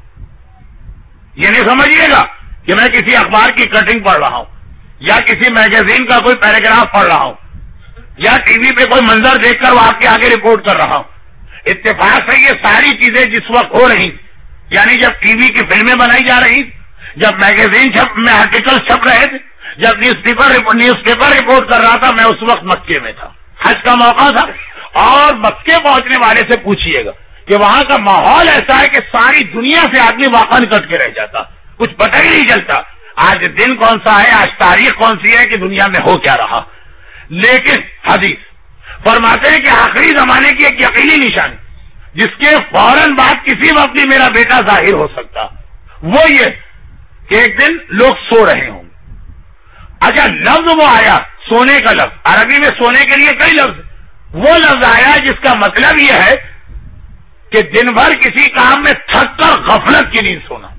S1: یہ نہیں سمجھیے گا کہ میں کسی اخبار کی کٹنگ پڑھ رہا ہوں یا کسی میگزین کا کوئی پیراگراف پڑھ رہا ہوں یا ٹی وی پہ کوئی منظر دیکھ کر وہ آپ کے آگے رپورٹ کر رہا ہوں. اتفاق سے یہ ساری چیزیں جس وقت ہو رہی، یعنی جب ٹی وی کی فلمیں بنائی جا رہی، جب میگزین میں آرٹیکل چھپ رہے تھے، جب نیوز پیپر رپورٹ کر رہا تھا، میں اس وقت مکے میں تھا، حج کا موقع تھا. اور مکے پہنچنے والے سے پوچھئے گا کہ وہاں کا ماحول ایسا ہے کہ ساری دنیا سے آدمی واقع کٹ کے رہ جاتا، کچھ پتہ ہی نہیں چلتا آج دن کون سا ہے، آج تاریخ کون سی ہے، کہ دنیا میں ہو کیا رہا۔ لیکن حدیث فرماتے ہیں کہ آخری زمانے کی ایک یقینی نشانی جس کے فوراً بعد کسی وقت بھی میرا بیٹا ظاہر ہو سکتا، وہ یہ کہ ایک دن لوگ سو رہے ہوں گے۔ اچھا لفظ وہ آیا سونے کا لفظ، عربی میں سونے کے لیے کئی لفظ، وہ لفظ آیا جس کا مطلب یہ ہے کہ دن بھر کسی کام میں تھک کر غفلت کی نیند سونا۔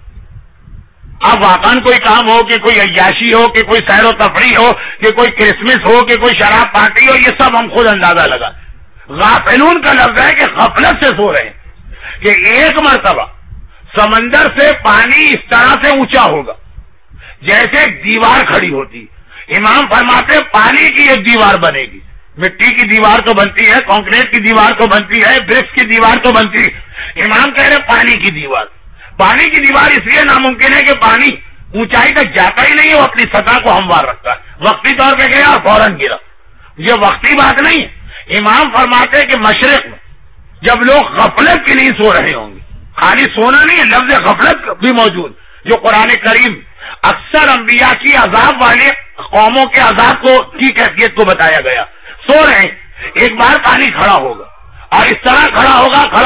S1: اب واقعاً کوئی کام ہو کہ کوئی عیاشی ہو کہ کوئی سیر و تفریح ہو کہ کوئی کرسمس ہو کہ کوئی شراب پارٹی ہو، یہ سب ہم خود اندازہ لگا۔ غافلون کا لفظ ہے کہ غفلت سے سو رہے ہیں کہ ایک مرتبہ سمندر سے پانی اس طرح سے اونچا ہوگا جیسے ایک دیوار کھڑی ہوتی۔ امام فرماتے پانی کی ایک دیوار بنے گی، مٹی کی دیوار تو بنتی ہے، کنکریٹ کی دیوار تو بنتی ہے، برکس کی دیوار تو بنتی ہے، امام کہہ رہے پانی کی دیوار۔ پانی کی دیوار اس لیے ناممکن ہے کہ پانی اونچائی تک جاتا ہی نہیں ہے، وہ اپنی سطح کو ہموار رکھتا ہے، وقتی طور پہ گیا اور فوراً گرا، یہ وقتی بات نہیں ہے۔ امام فرماتے کہ مشرق میں جب لوگ غفلت کی نیند سو رہے ہوں گے، خالی سونا نہیں ہے، لفظ غفلت بھی موجود، جو قرآن کریم اکثر انبیاء کی عذاب والے قوموں کے عذاب کو کی کیفیت کو بتایا گیا۔ سو رہے ہیں، ایک بار پانی کھڑا ہوگا اور اس طرح کھڑا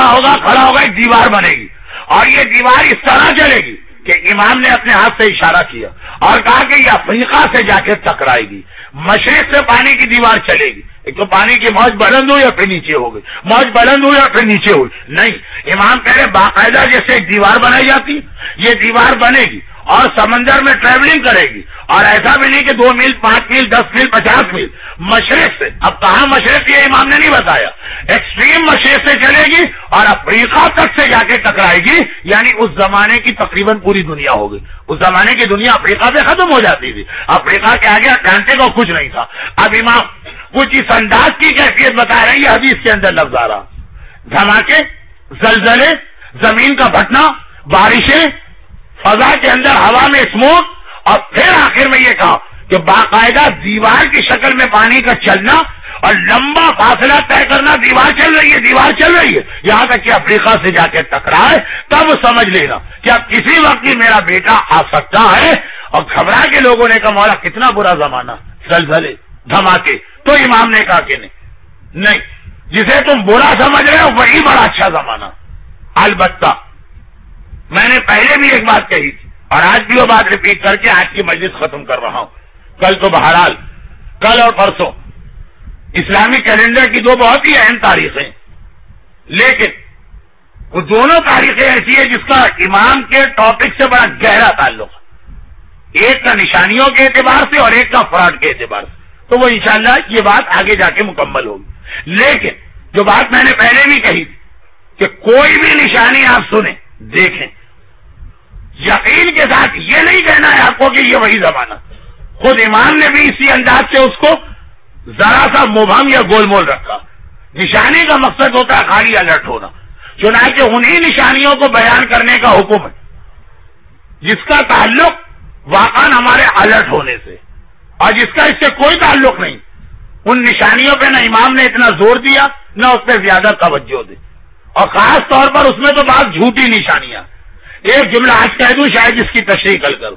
S1: ہوگا ایک دیوار بنے گی، اور یہ دیوار اس طرح چلے گی کہ امام نے اپنے ہاتھ سے اشارہ کیا اور کہا کہ یہ افریقہ سے جا کے ٹکرائے گی۔ مشرق سے پانی کی دیوار چلے گی، ایک تو پانی کی موج بلند ہوئی اور پھر نیچے ہو گئی، موج بلند ہوئی اور پھر نیچے ہوئی، نہیں، امام کہہ رہے باقاعدہ جیسے ایک دیوار بنائی جاتی، یہ دیوار بنے گی اور سمندر میں ٹریولنگ کرے گی، اور ایسا بھی نہیں کہ 2 میل 5 میل 10 میل 50 میل، مشرق سے، اب کہاں مشرق یہ امام نے نہیں بتایا، ایکسٹریم مشرق سے چلے گی اور افریقہ تک سے جا کے ٹکرائے گی، یعنی اس زمانے کی تقریباً پوری دنیا ہو گئی۔ اس زمانے کی دنیا افریقہ سے ختم ہو جاتی تھی، افریقہ کے آگے اٹلانٹک اور کچھ نہیں تھا۔ اب امام کچھ اس انداز کی کیفیت بتا رہے ہیں، یہ حدیث کے اندر لفظ آ رہا، دھماکے، زلزلے، زمین کا پھٹنا، بارشیں، فضا کے اندر ہوا میں اسموک، اور پھر آخر میں یہ کہا کہ باقاعدہ دیوار کی شکل میں پانی کا چلنا اور لمبا فاصلہ طے کرنا، دیوار چل رہی ہے یہاں تک کہ افریقہ سے جا کے ٹکرائے، تب سمجھ لینا کہ اب کسی وقت ہی میرا بیٹا آ سکتا ہے۔ اور گھبرا کے لوگوں نے کہا مولا کتنا برا زمانہ، زلزلے، دھماکے، تو امام نے کہا کہ نہیں، جسے تم برا سمجھ رہے ہو وہی بڑا اچھا زمانہ۔ البتہ میں نے پہلے بھی ایک بات کہی تھی اور آج بھی وہ بات ریپیٹ کر کے آج کی مجلس ختم کر رہا ہوں۔ کل تو بہرحال کل اور پرسوں اسلامی کیلنڈر کی 2 بہت ہی اہم تاریخیں، لیکن وہ دونوں تاریخیں ایسی ہیں جس کا امام کے ٹاپک سے بڑا گہرا تعلق ہے، ایک کا نشانیوں کے اعتبار سے اور ایک کا فراڈ کے اعتبار سے، تو وہ انشاءاللہ یہ بات آگے جا کے مکمل ہوگی۔ لیکن جو بات میں نے پہلے بھی کہی تھی کہ کوئی بھی نشانی آپ سنیں، دیکھیں، یقین کے ساتھ یہ نہیں کہنا ہے آپ کو کہ یہ وہی زمانہ، خود امام نے بھی اسی انداز سے اس کو ذرا سا مبہم یا گول مول رکھا۔ نشانی کا مقصد ہوتا ہے خالی الرٹ ہونا، چنانچہ انہی نشانیوں کو بیان کرنے کا حکم ہے جس کا تعلق واقعاً ہمارے الرٹ ہونے سے، اور جس کا اس سے کوئی تعلق نہیں، ان نشانیوں پہ نہ امام نے اتنا زور دیا نہ اس پہ زیادہ توجہ دی، اور خاص طور پر اس میں تو بات جھوٹی نشانیاں۔ ایک جملہ آج کہہ دوں، شاید جس کی تشریح کل کروں،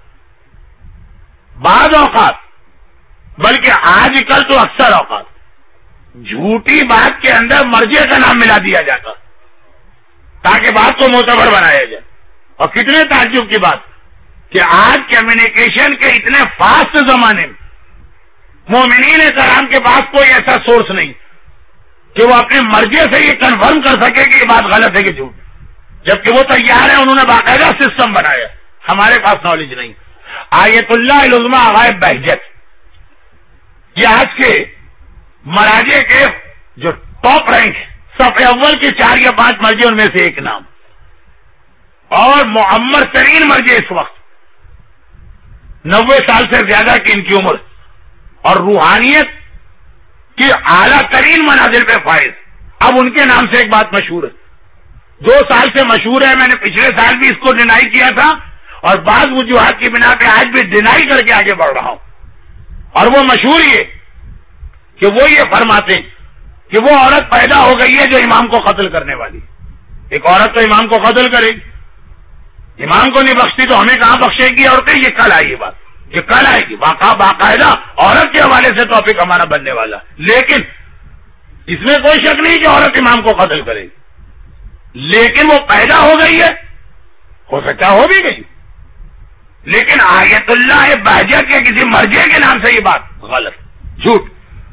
S1: بعض اوقات بلکہ آج کل تو اکثر اوقات جھوٹی بات کے اندر مرجع کا نام ملا دیا جاتا تاکہ بات کو معتبر بنایا جائے، اور کتنے تعجب کی بات کہ آج کمیونیکیشن کے اتنے فاسٹ زمانے میں مومنین کرام کے پاس کوئی ایسا سورس نہیں کہ وہ اپنے مرجع سے یہ کنفرم کر سکے کہ یہ بات غلط ہے کہ جھوٹ، جبکہ وہ تیار ہے، انہوں نے باقاعدہ سسٹم بنایا، ہمارے پاس نالج نہیں۔ آیت اللہ العظمیٰ غائب بہجت، یہ آج کے مراجع کے جو ٹاپ رینک ہے، صف اول کے 4 یا 5 مرجع ان میں سے ایک نام، اور معمر ترین مرجع اس وقت 90 سال سے زیادہ کی ان کی عمر، اور روحانیت کی اعلیٰ ترین منازل پہ فائز۔ اب ان کے نام سے ایک بات مشہور ہے، 2 سال سے مشہور ہے، میں نے پچھلے سال بھی اس کو ڈینائی کیا تھا اور بعض وجوہات کی بنا پہ آج بھی ڈینائی کر کے آگے بڑھ رہا ہوں، اور وہ مشہور یہ کہ وہ یہ فرماتے ہیں کہ وہ عورت پیدا ہو گئی ہے جو امام کو قتل کرنے والی. ایک عورت تو امام کو قتل کرے گی، امام کو نہیں بخشتی تو ہمیں کہاں بخشے گی عورتیں؟ یہ کل آئی بات، یہ کل آئے گی باقاعدہ عورت کے حوالے سے ٹاپک ہمارا بننے والا. لیکن اس میں کوئی شک نہیں کہ عورت امام کو قتل کرے گی، لیکن وہ پیدا ہو گئی ہے، ہو سکتا ہو بھی گئی، لیکن آیت اللہ بہجہ کے کسی مرجع کے نام سے یہ بات غلط، جھوٹ.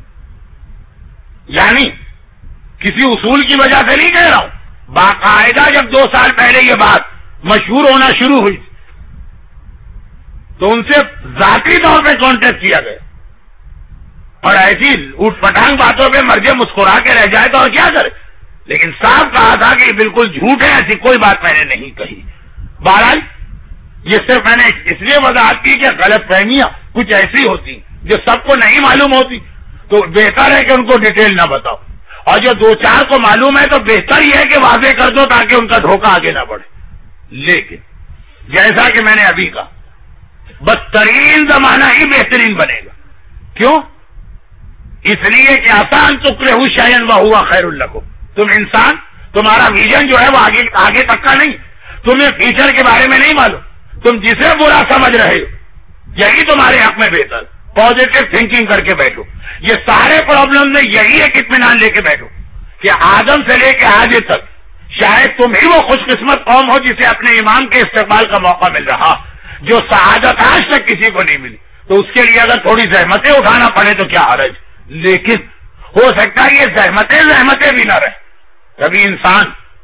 S1: یعنی کسی اصول کی وجہ سے نہیں کہہ رہا ہوں، باقاعدہ جب 2 سال پہلے یہ بات مشہور ہونا شروع ہوئی تو ان سے ذاتی طور پہ کانٹیکٹ کیا گیا، اور ایسی اوٹ پٹانگ باتوں پہ مرجع مسکرا کے رہ جائے تو اور کیا کرے. لیکن صاحب کہا تھا کہ یہ بالکل جھوٹ ہے، ایسی کوئی بات میں نے نہیں کہی. بہرحال یہ صرف میں نے اس لیے وضاحت کی کہ غلط فہمیاں کچھ ایسی ہوتی جو سب کو نہیں معلوم ہوتی تو بہتر ہے کہ ان کو ڈیٹیل نہ بتاؤ، اور جو 2-4 کو معلوم ہے تو بہتر یہ ہے کہ واضح کر دو تاکہ ان کا دھوکہ آگے نہ بڑھے. لیکن جیسا کہ میں نے ابھی کہا، بدترین زمانہ ہی بہترین بنے گا. کیوں؟ اس لیے کہ آسان تکرہوا شیئا وہو خیر لکم. تم انسان، تمہارا ویژن جو ہے وہ آگے تک کا نہیں، تمہیں فیوچر کے بارے میں نہیں معلوم، تم جسے برا سمجھ رہے ہو یہی تمہارے حق میں بہتر. پازیٹو تھنکنگ کر کے بیٹھو. یہ سارے پرابلم میں یہی ایک اطمینان لے کے بیٹھو کہ آدم سے لے کے آج تک شاید تم ہی وہ خوش قسمت قوم ہو جسے اپنے امام کے استقبال کا موقع مل رہا، جو سعادت آج تک کسی کو نہیں ملی. تو اس کے لیے اگر تھوڑی زحمتیں اٹھانا پڑے تو کیا حرج. لیکن ہو سکتا ہے یہ زحمتیں بھی نہ رہے. کبھی انسان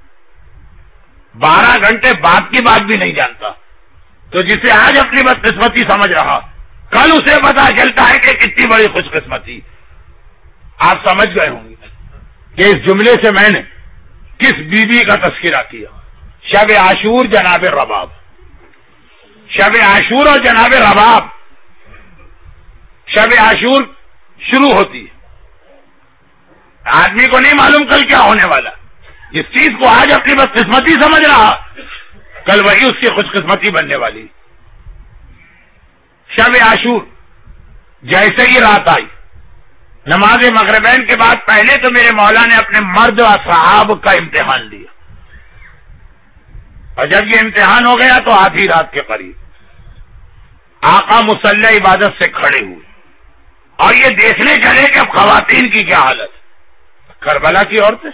S1: 12 گھنٹے بعد کی بات بھی نہیں جانتا، تو جسے آج اپنی بدقسمتی سمجھ رہا کل اسے پتا چلتا ہے کہ کتنی بڑی خوش قسمتی. آپ سمجھ گئے ہوں گے کہ اس جملے سے میں نے کس بی بی کا تذکرہ کیا. شب عاشور جناب رباب، شب عاشور اور جناب رباب. شب عاشور شروع ہوتی ہے، آدمی کو نہیں معلوم کل کیا ہونے والا. اس چیز کو آج اپنی بدقسمتی سمجھ رہا، کل وہی اس کی خوش قسمتی بننے والی. شب عاشور جیسے ہی رات آئی، نماز مغربین کے بعد پہلے تو میرے مولا نے اپنے مرد و صحاب کا امتحان لیا، اور جب یہ امتحان ہو گیا تو آدھی رات کے قریب آقا مصلی عبادت سے کھڑے ہوئے اور یہ دیکھنے چلے کہ اب خواتین کی کیا حالت. کربلا کی عورتیں،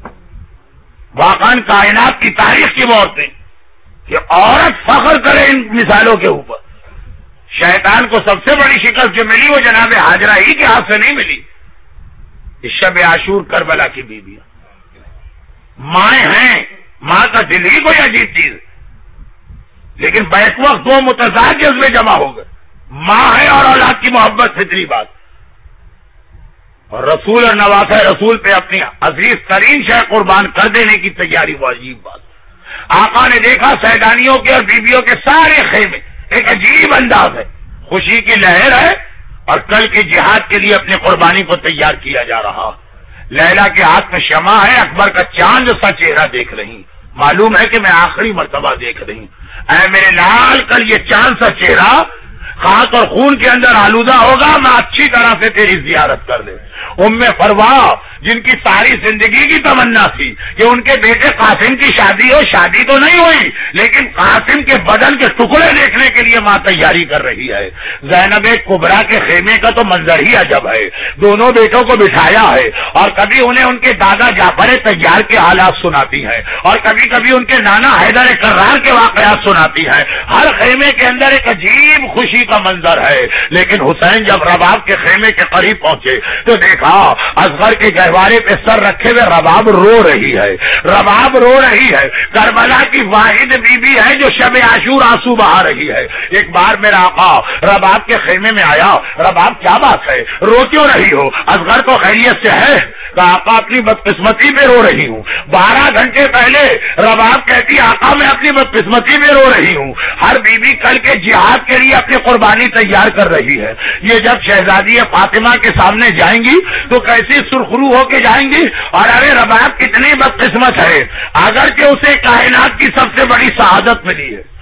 S1: واقعاً کائنات کی تاریخ کی وہ عورتیں کہ عورت فخر کرے ان مثالوں کے اوپر. شیطان کو سب سے بڑی شکست جو ملی وہ جناب ہاجرہ ہی کے ہاتھ سے نہیں ملی. اس شب عاشور کربلا کی بیویاں مائیں ہیں، ماں کا دل ہی کوئی عجیب چیز، لیکن بیک وقت 2 متضاد جذبے جمع ہو گئے. ماں ہے اور اولاد کی محبت فطری بات، اور رسول اور نواز رسول پہ اپنی عزیز ترین شے قربان کر دینے کی تیاری، وہ عجیب بات. آقا نے دیکھا سیدانیوں کے اور بیویوں کے سارے خیمے ایک عجیب انداز ہے، خوشی کی لہر ہے اور کل کے جہاد کے لیے اپنی قربانی کو تیار کیا جا رہا. لیلا کے ہاتھ میں شمع ہے، اکبر کا چاند سا چہرہ دیکھ رہی، معلوم ہے کہ میں آخری مرتبہ دیکھ رہی. اے میرے لال، کل یہ چاند سا چہرہ خاک اور خون کے اندر آلودہ ہوگا، میں اچھی طرح سے تیری زیارت کر دے. ام فروا جن کی ساری زندگی کی تمنا تھی کہ ان کے بیٹے قاسم کی شادی ہو، شادی تو نہیں ہوئی لیکن قاسم کے بدن کے ٹکڑے دیکھنے کے لیے ماں تیاری کر رہی ہے. زینب کبریٰ کے خیمے کا تو منظر ہی عجب ہے. دونوں بیٹوں کو بٹھایا ہے اور کبھی انہیں ان کے دادا جعفر طیار کے حالات سناتی ہے اور کبھی کبھی ان کے نانا حیدر کرار کے واقعات سناتی ہے. ہر خیمے کے اندر ایک عجیب خوشی کا منظر ہے. لیکن حسین جب رباب کے خیمے کے قریب پہنچے تو دیکھا اصغر کے گہوارے پہ سر رکھے ہوئے رباب رو رہی ہے. رباب رو رہی ہے، کربلا کی واحد بیوی ہے جو شب عاشور آنسو بہا رہی ہے. ایک بار میرا آقا رباب کے خیمے میں آیا. رباب کیا بات ہے، رو کیوں رہی ہو؟ اصغر کو خیریت سے ہے؟ کہا آقا اپنی بدقسمتی پہ رو رہی ہوں. 12 گھنٹے پہلے رباب کہتی آقا میں اپنی بدقسمتی پہ رو رہی ہوں. ہر بیوی کل کے جہاد کے لیے اپنی قربانی تیار کر رہی ہے. یہ جب شہزادی فاطمہ کے سامنے جائیں گی تو کیسی سرخرو ہو کے جائیں گی. اور ارے رباب کتنی بدقسمت ہے، اگرچہ اسے کائنات کی سب سے بڑی سعادت ملی ہے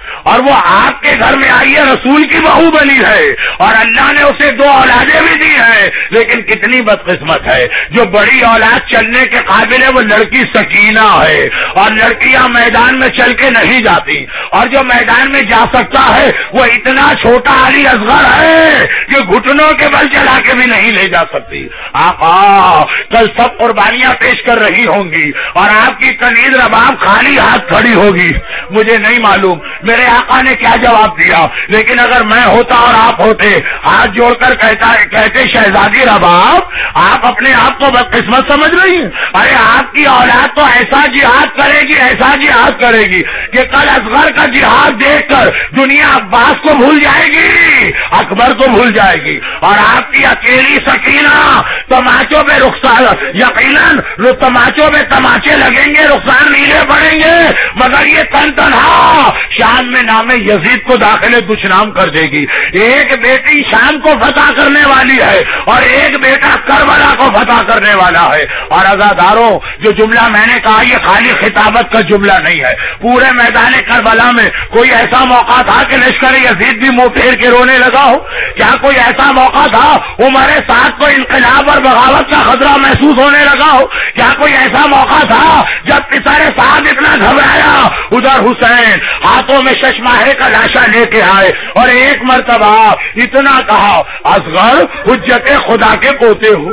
S1: اور وہ آپ کے گھر میں آئی ہے، رسول کی بہو بنی ہے، اور اللہ نے اسے 2 اولادیں بھی دی ہیں، لیکن کتنی بدقسمت ہے جو بڑی اولاد چلنے کے قابل ہے وہ لڑکی سکینہ ہے، اور لڑکیاں میدان میں چل کے نہیں جاتی، اور جو میدان میں جا سکتا ہے وہ اتنا چھوٹا علی اصغر ہے کہ گھٹنوں کے بل چلا کے بھی نہیں لے جا سکتی۔ آقا کل سب قربانیاں پیش کر رہی ہوں گی اور آپ کی کنیز رباب خالی ہاتھ کھڑی ہوگی، مجھے نہیں معلوم میرے آقا نے کیا جواب دیا، لیکن اگر میں ہوتا اور آپ ہوتے ہاتھ جوڑ کر کہتے شہزادی رباب آپ اپنے آپ کو بدقسمت سمجھ رہی ہیں؟ ارے آپ کی اولاد تو ایسا جہاد کرے گی، ایسا جہاد کرے گی کہ کل اصغر کا جہاد دیکھ کر دنیا عباس کو بھول جائے گی، اکبر کو بھول جائے گی، اور آپ کی اکیلی سکینہ تماچوں پہ رخسار، یقیناً تماچوں میں تماچے لگیں گے، رخسار نیلے پڑیں گے، مگر یہ تن تنہا شام میں نام یزید کو داخلے دشنام کر دے گی۔ ایک بیٹی شام کو فتح کرنے والی ہے اور ایک بیٹا کربلا کو فتح کرنے والا ہے۔ اور عزاداروں جو جملہ میں نے کہا یہ خالی خطابت کا جملہ نہیں ہے، پورے میدان کربلا میں کوئی ایسا موقع تھا کہ لشکر یزید بھی منہ پھیر کے رونے لگا ہو؟ کیا کوئی ایسا موقع تھا عمر سعد کو انقلاب اور بغاوت کا خطرہ محسوس ہونے لگا ہو؟ کیا کوئی ایسا موقع تھا جب پسر سعد اتنا گھبرایا؟ ادھر حسین ہاتھوں میں ششماہے کا لاشا لے کے آئے اور ایک مرتبہ اتنا کہا اصغر حجت خدا کے پوتے ہو،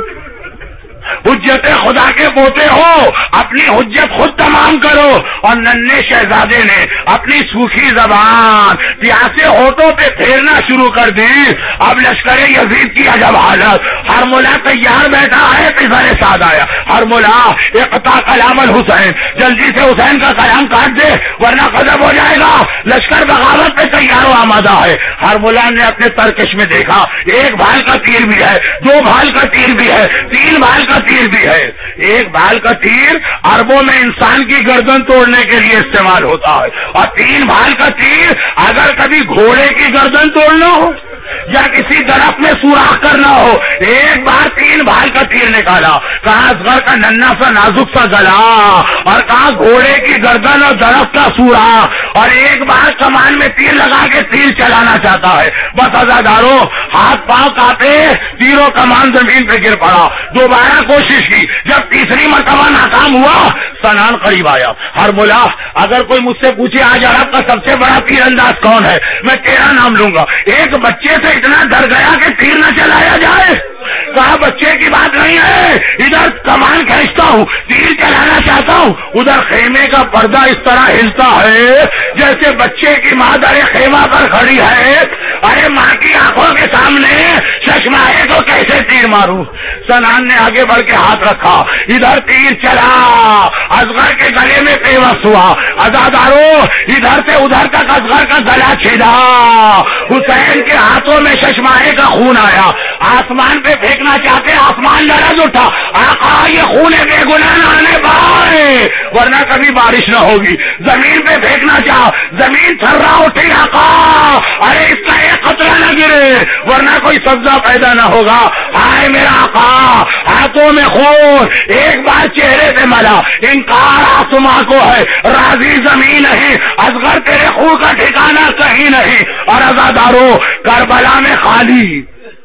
S1: حجت خدا کے پوتے ہو، اپنی حجت خود تمام کرو۔ اور ننھے شہزادے نے اپنی سوکھی زبان پیاسے ہونٹوں پہ پھیرنا شروع کر دی۔ اب لشکر یزید کی عجب حالت، ہر ملا تیار بیٹھا ہے، پسر سعد آیا، ہر ملا اقطع کلام الحسین، جلدی سے حسین کا کلام کاٹ دے ورنہ غضب ہو جائے گا، لشکر بغاوت پہ تیار و آمادہ ہے۔ ہر ملا نے اپنے ترکش میں دیکھا، ایک بھال کا تیر بھی ہے، 2 بھال کا تیر بھی ہے، 3 بھال کا تیر بھی ہے۔ ایک بھال کا تیر عربوں میں انسان کی گردن توڑنے کے لیے استعمال ہوتا ہے، اور 3 بھال کا تیر اگر کبھی گھوڑے کی گردن توڑنا ہو یا کسی درخت میں سوراخ کرنا ہو۔ ایک بار 3 بھال کا تیر نکالا، کہاں اصغر کا ننھا سا نازک سا گلا اور کہاں گھوڑے کی گردن اور درخت کا سوراخ، اور ایک بار کمان میں تیر لگا کے تیر چلانا چاہتا ہے۔ بس عزاداروں ہاتھ پاؤں کانپے، تیروں کمان زمین پہ گر پڑا، دوبارہ کوشش کی، جب تیسری مرتبہ ناکام ہوا سنان قریب آیا۔ ہر ملا اگر کوئی مجھ سے پوچھے آج عرب کا سب سے بڑا تیر انداز کون ہے، میں تیرا نام لوں گا۔ ایک بچے سے اتنا ڈر گیا کہ تیر نہ چلایا جائے، کہا بچے کی بات نہیں ہے، ادھر کمان کھینچتا ہوں، تیر چلانا چاہتا ہوں، ادھر خیمے کا پردہ اس طرح ہلتا ہے جیسے بچے کی ماں در خیمہ پر کھڑی ہے۔ ارے ماں کی آنکھوں کے سامنے ششماہے کو کیسے تیر ماروں؟ سنان نے آگے بڑھ کے ہاتھ رکھا، ادھر تیر چلا، اصغر کے گلے میں پیوست ہوا۔ عزاداروں ادھر سے ادھر تک اصغر کا گلا چھیدا، حسین کے ہاتھوں میں ششماہے کا خون آیا، آسمان پہ پھینکنا چاہتے آسمان لرز اٹھا، آقا یہ خون بے گناہ نہ آنے پائے ورنہ کبھی بارش نہ ہوگی۔ زمین پہ پھینکنا چاہ، زمین تھرا اٹھی، آقا ارے اس کا ایک قطرہ نہ گرے ورنہ کوئی سبزہ پیدا نہ ہوگا۔ آئے میرا آقا ہاتھوں میں خون، ایک بار چہرے پہ ملا، انکار آسماں کو ہے، راضی زمین نہیں، اصغر تیرے خون کا ٹھکانہ کہیں نہیں۔ اور عزاداروں کربلا میں خالی،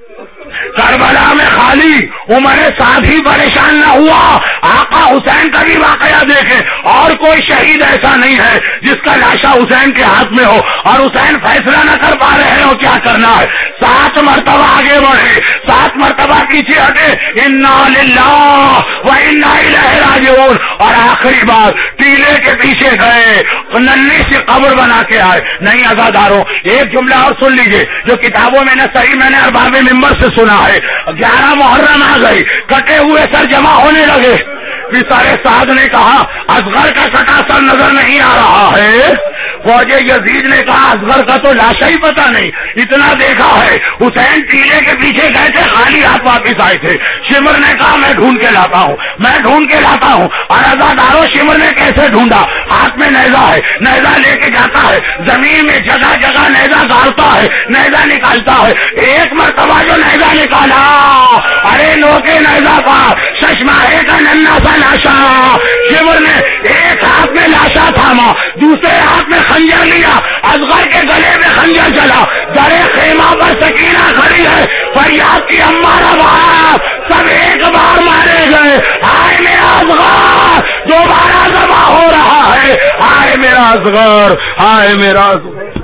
S1: کربلا میں خالی عمر سعد ہی پریشان نہ ہوا، آقا حسین کا بھی واقعہ دیکھیں، اور کوئی شہید ایسا نہیں ہے جس کا لاشا حسین کے ہاتھ میں ہو اور حسین فیصلہ نہ کر پا رہے ہو کیا کرنا ہے۔ 7 مرتبہ آگے بڑھے، 7 مرتبہ پیچھے ہٹے، انا للہ و انا الیہ راجعون، اور آخری بار ٹیلے کے پیچھے گئے، ننھی سی قبر بنا کے آئے۔ نہیں عزاداروں ایک جملہ اور سن لیجئے جو کتابوں میں نہ صحیح میں نے ارباب ممبر سے سنا ہے۔ 11 محرم آ گئی، کٹے ہوئے سر جمع ہونے لگے، پسر سعد نے کہا اصغر کا کٹا سر نظر نہیں آ رہا ہے۔ فوج یزید نے کہا اصغر کا تو لاشا ہی پتا نہیں، اتنا دیکھا ہے حسین ٹیلے کے پیچھے گئے تھے، خالی ہاتھ واپس آئے تھے۔ شمر نے کہا میں ڈھونڈ کے لاتا ہوں، میں ڈھونڈ کے لاتا ہوں۔ اور عزاداروں شمر نے کیسے ڈھونڈا؟ ہاتھ میں نیزہ ہے، نیزہ لے کے جاتا ہے، زمین میں جگہ جگہ نیزہ گاڑتا ہے، نیزہ نکالتا ہے۔ ایک مرتبہ جو نیزہ نکالا
S2: ارے لوکے نیزا کا ششماہے کا ننا سا لاشا. شیور نے ایک ہاتھ میں لاشا تھاما, دوسرے ہاتھ میں خنجر لیا, اصغر کے گلے میں خنجر چلا. درے خیمہ پر سکینہ کھڑی ہے, فریاد کی ہمارا باپ سب ایک بار مارے گئے. ہائے میرا اصغر دوبارہ ذبح ہو رہا ہے, ہائے میرا اصغر, ہائے میرا اصغر.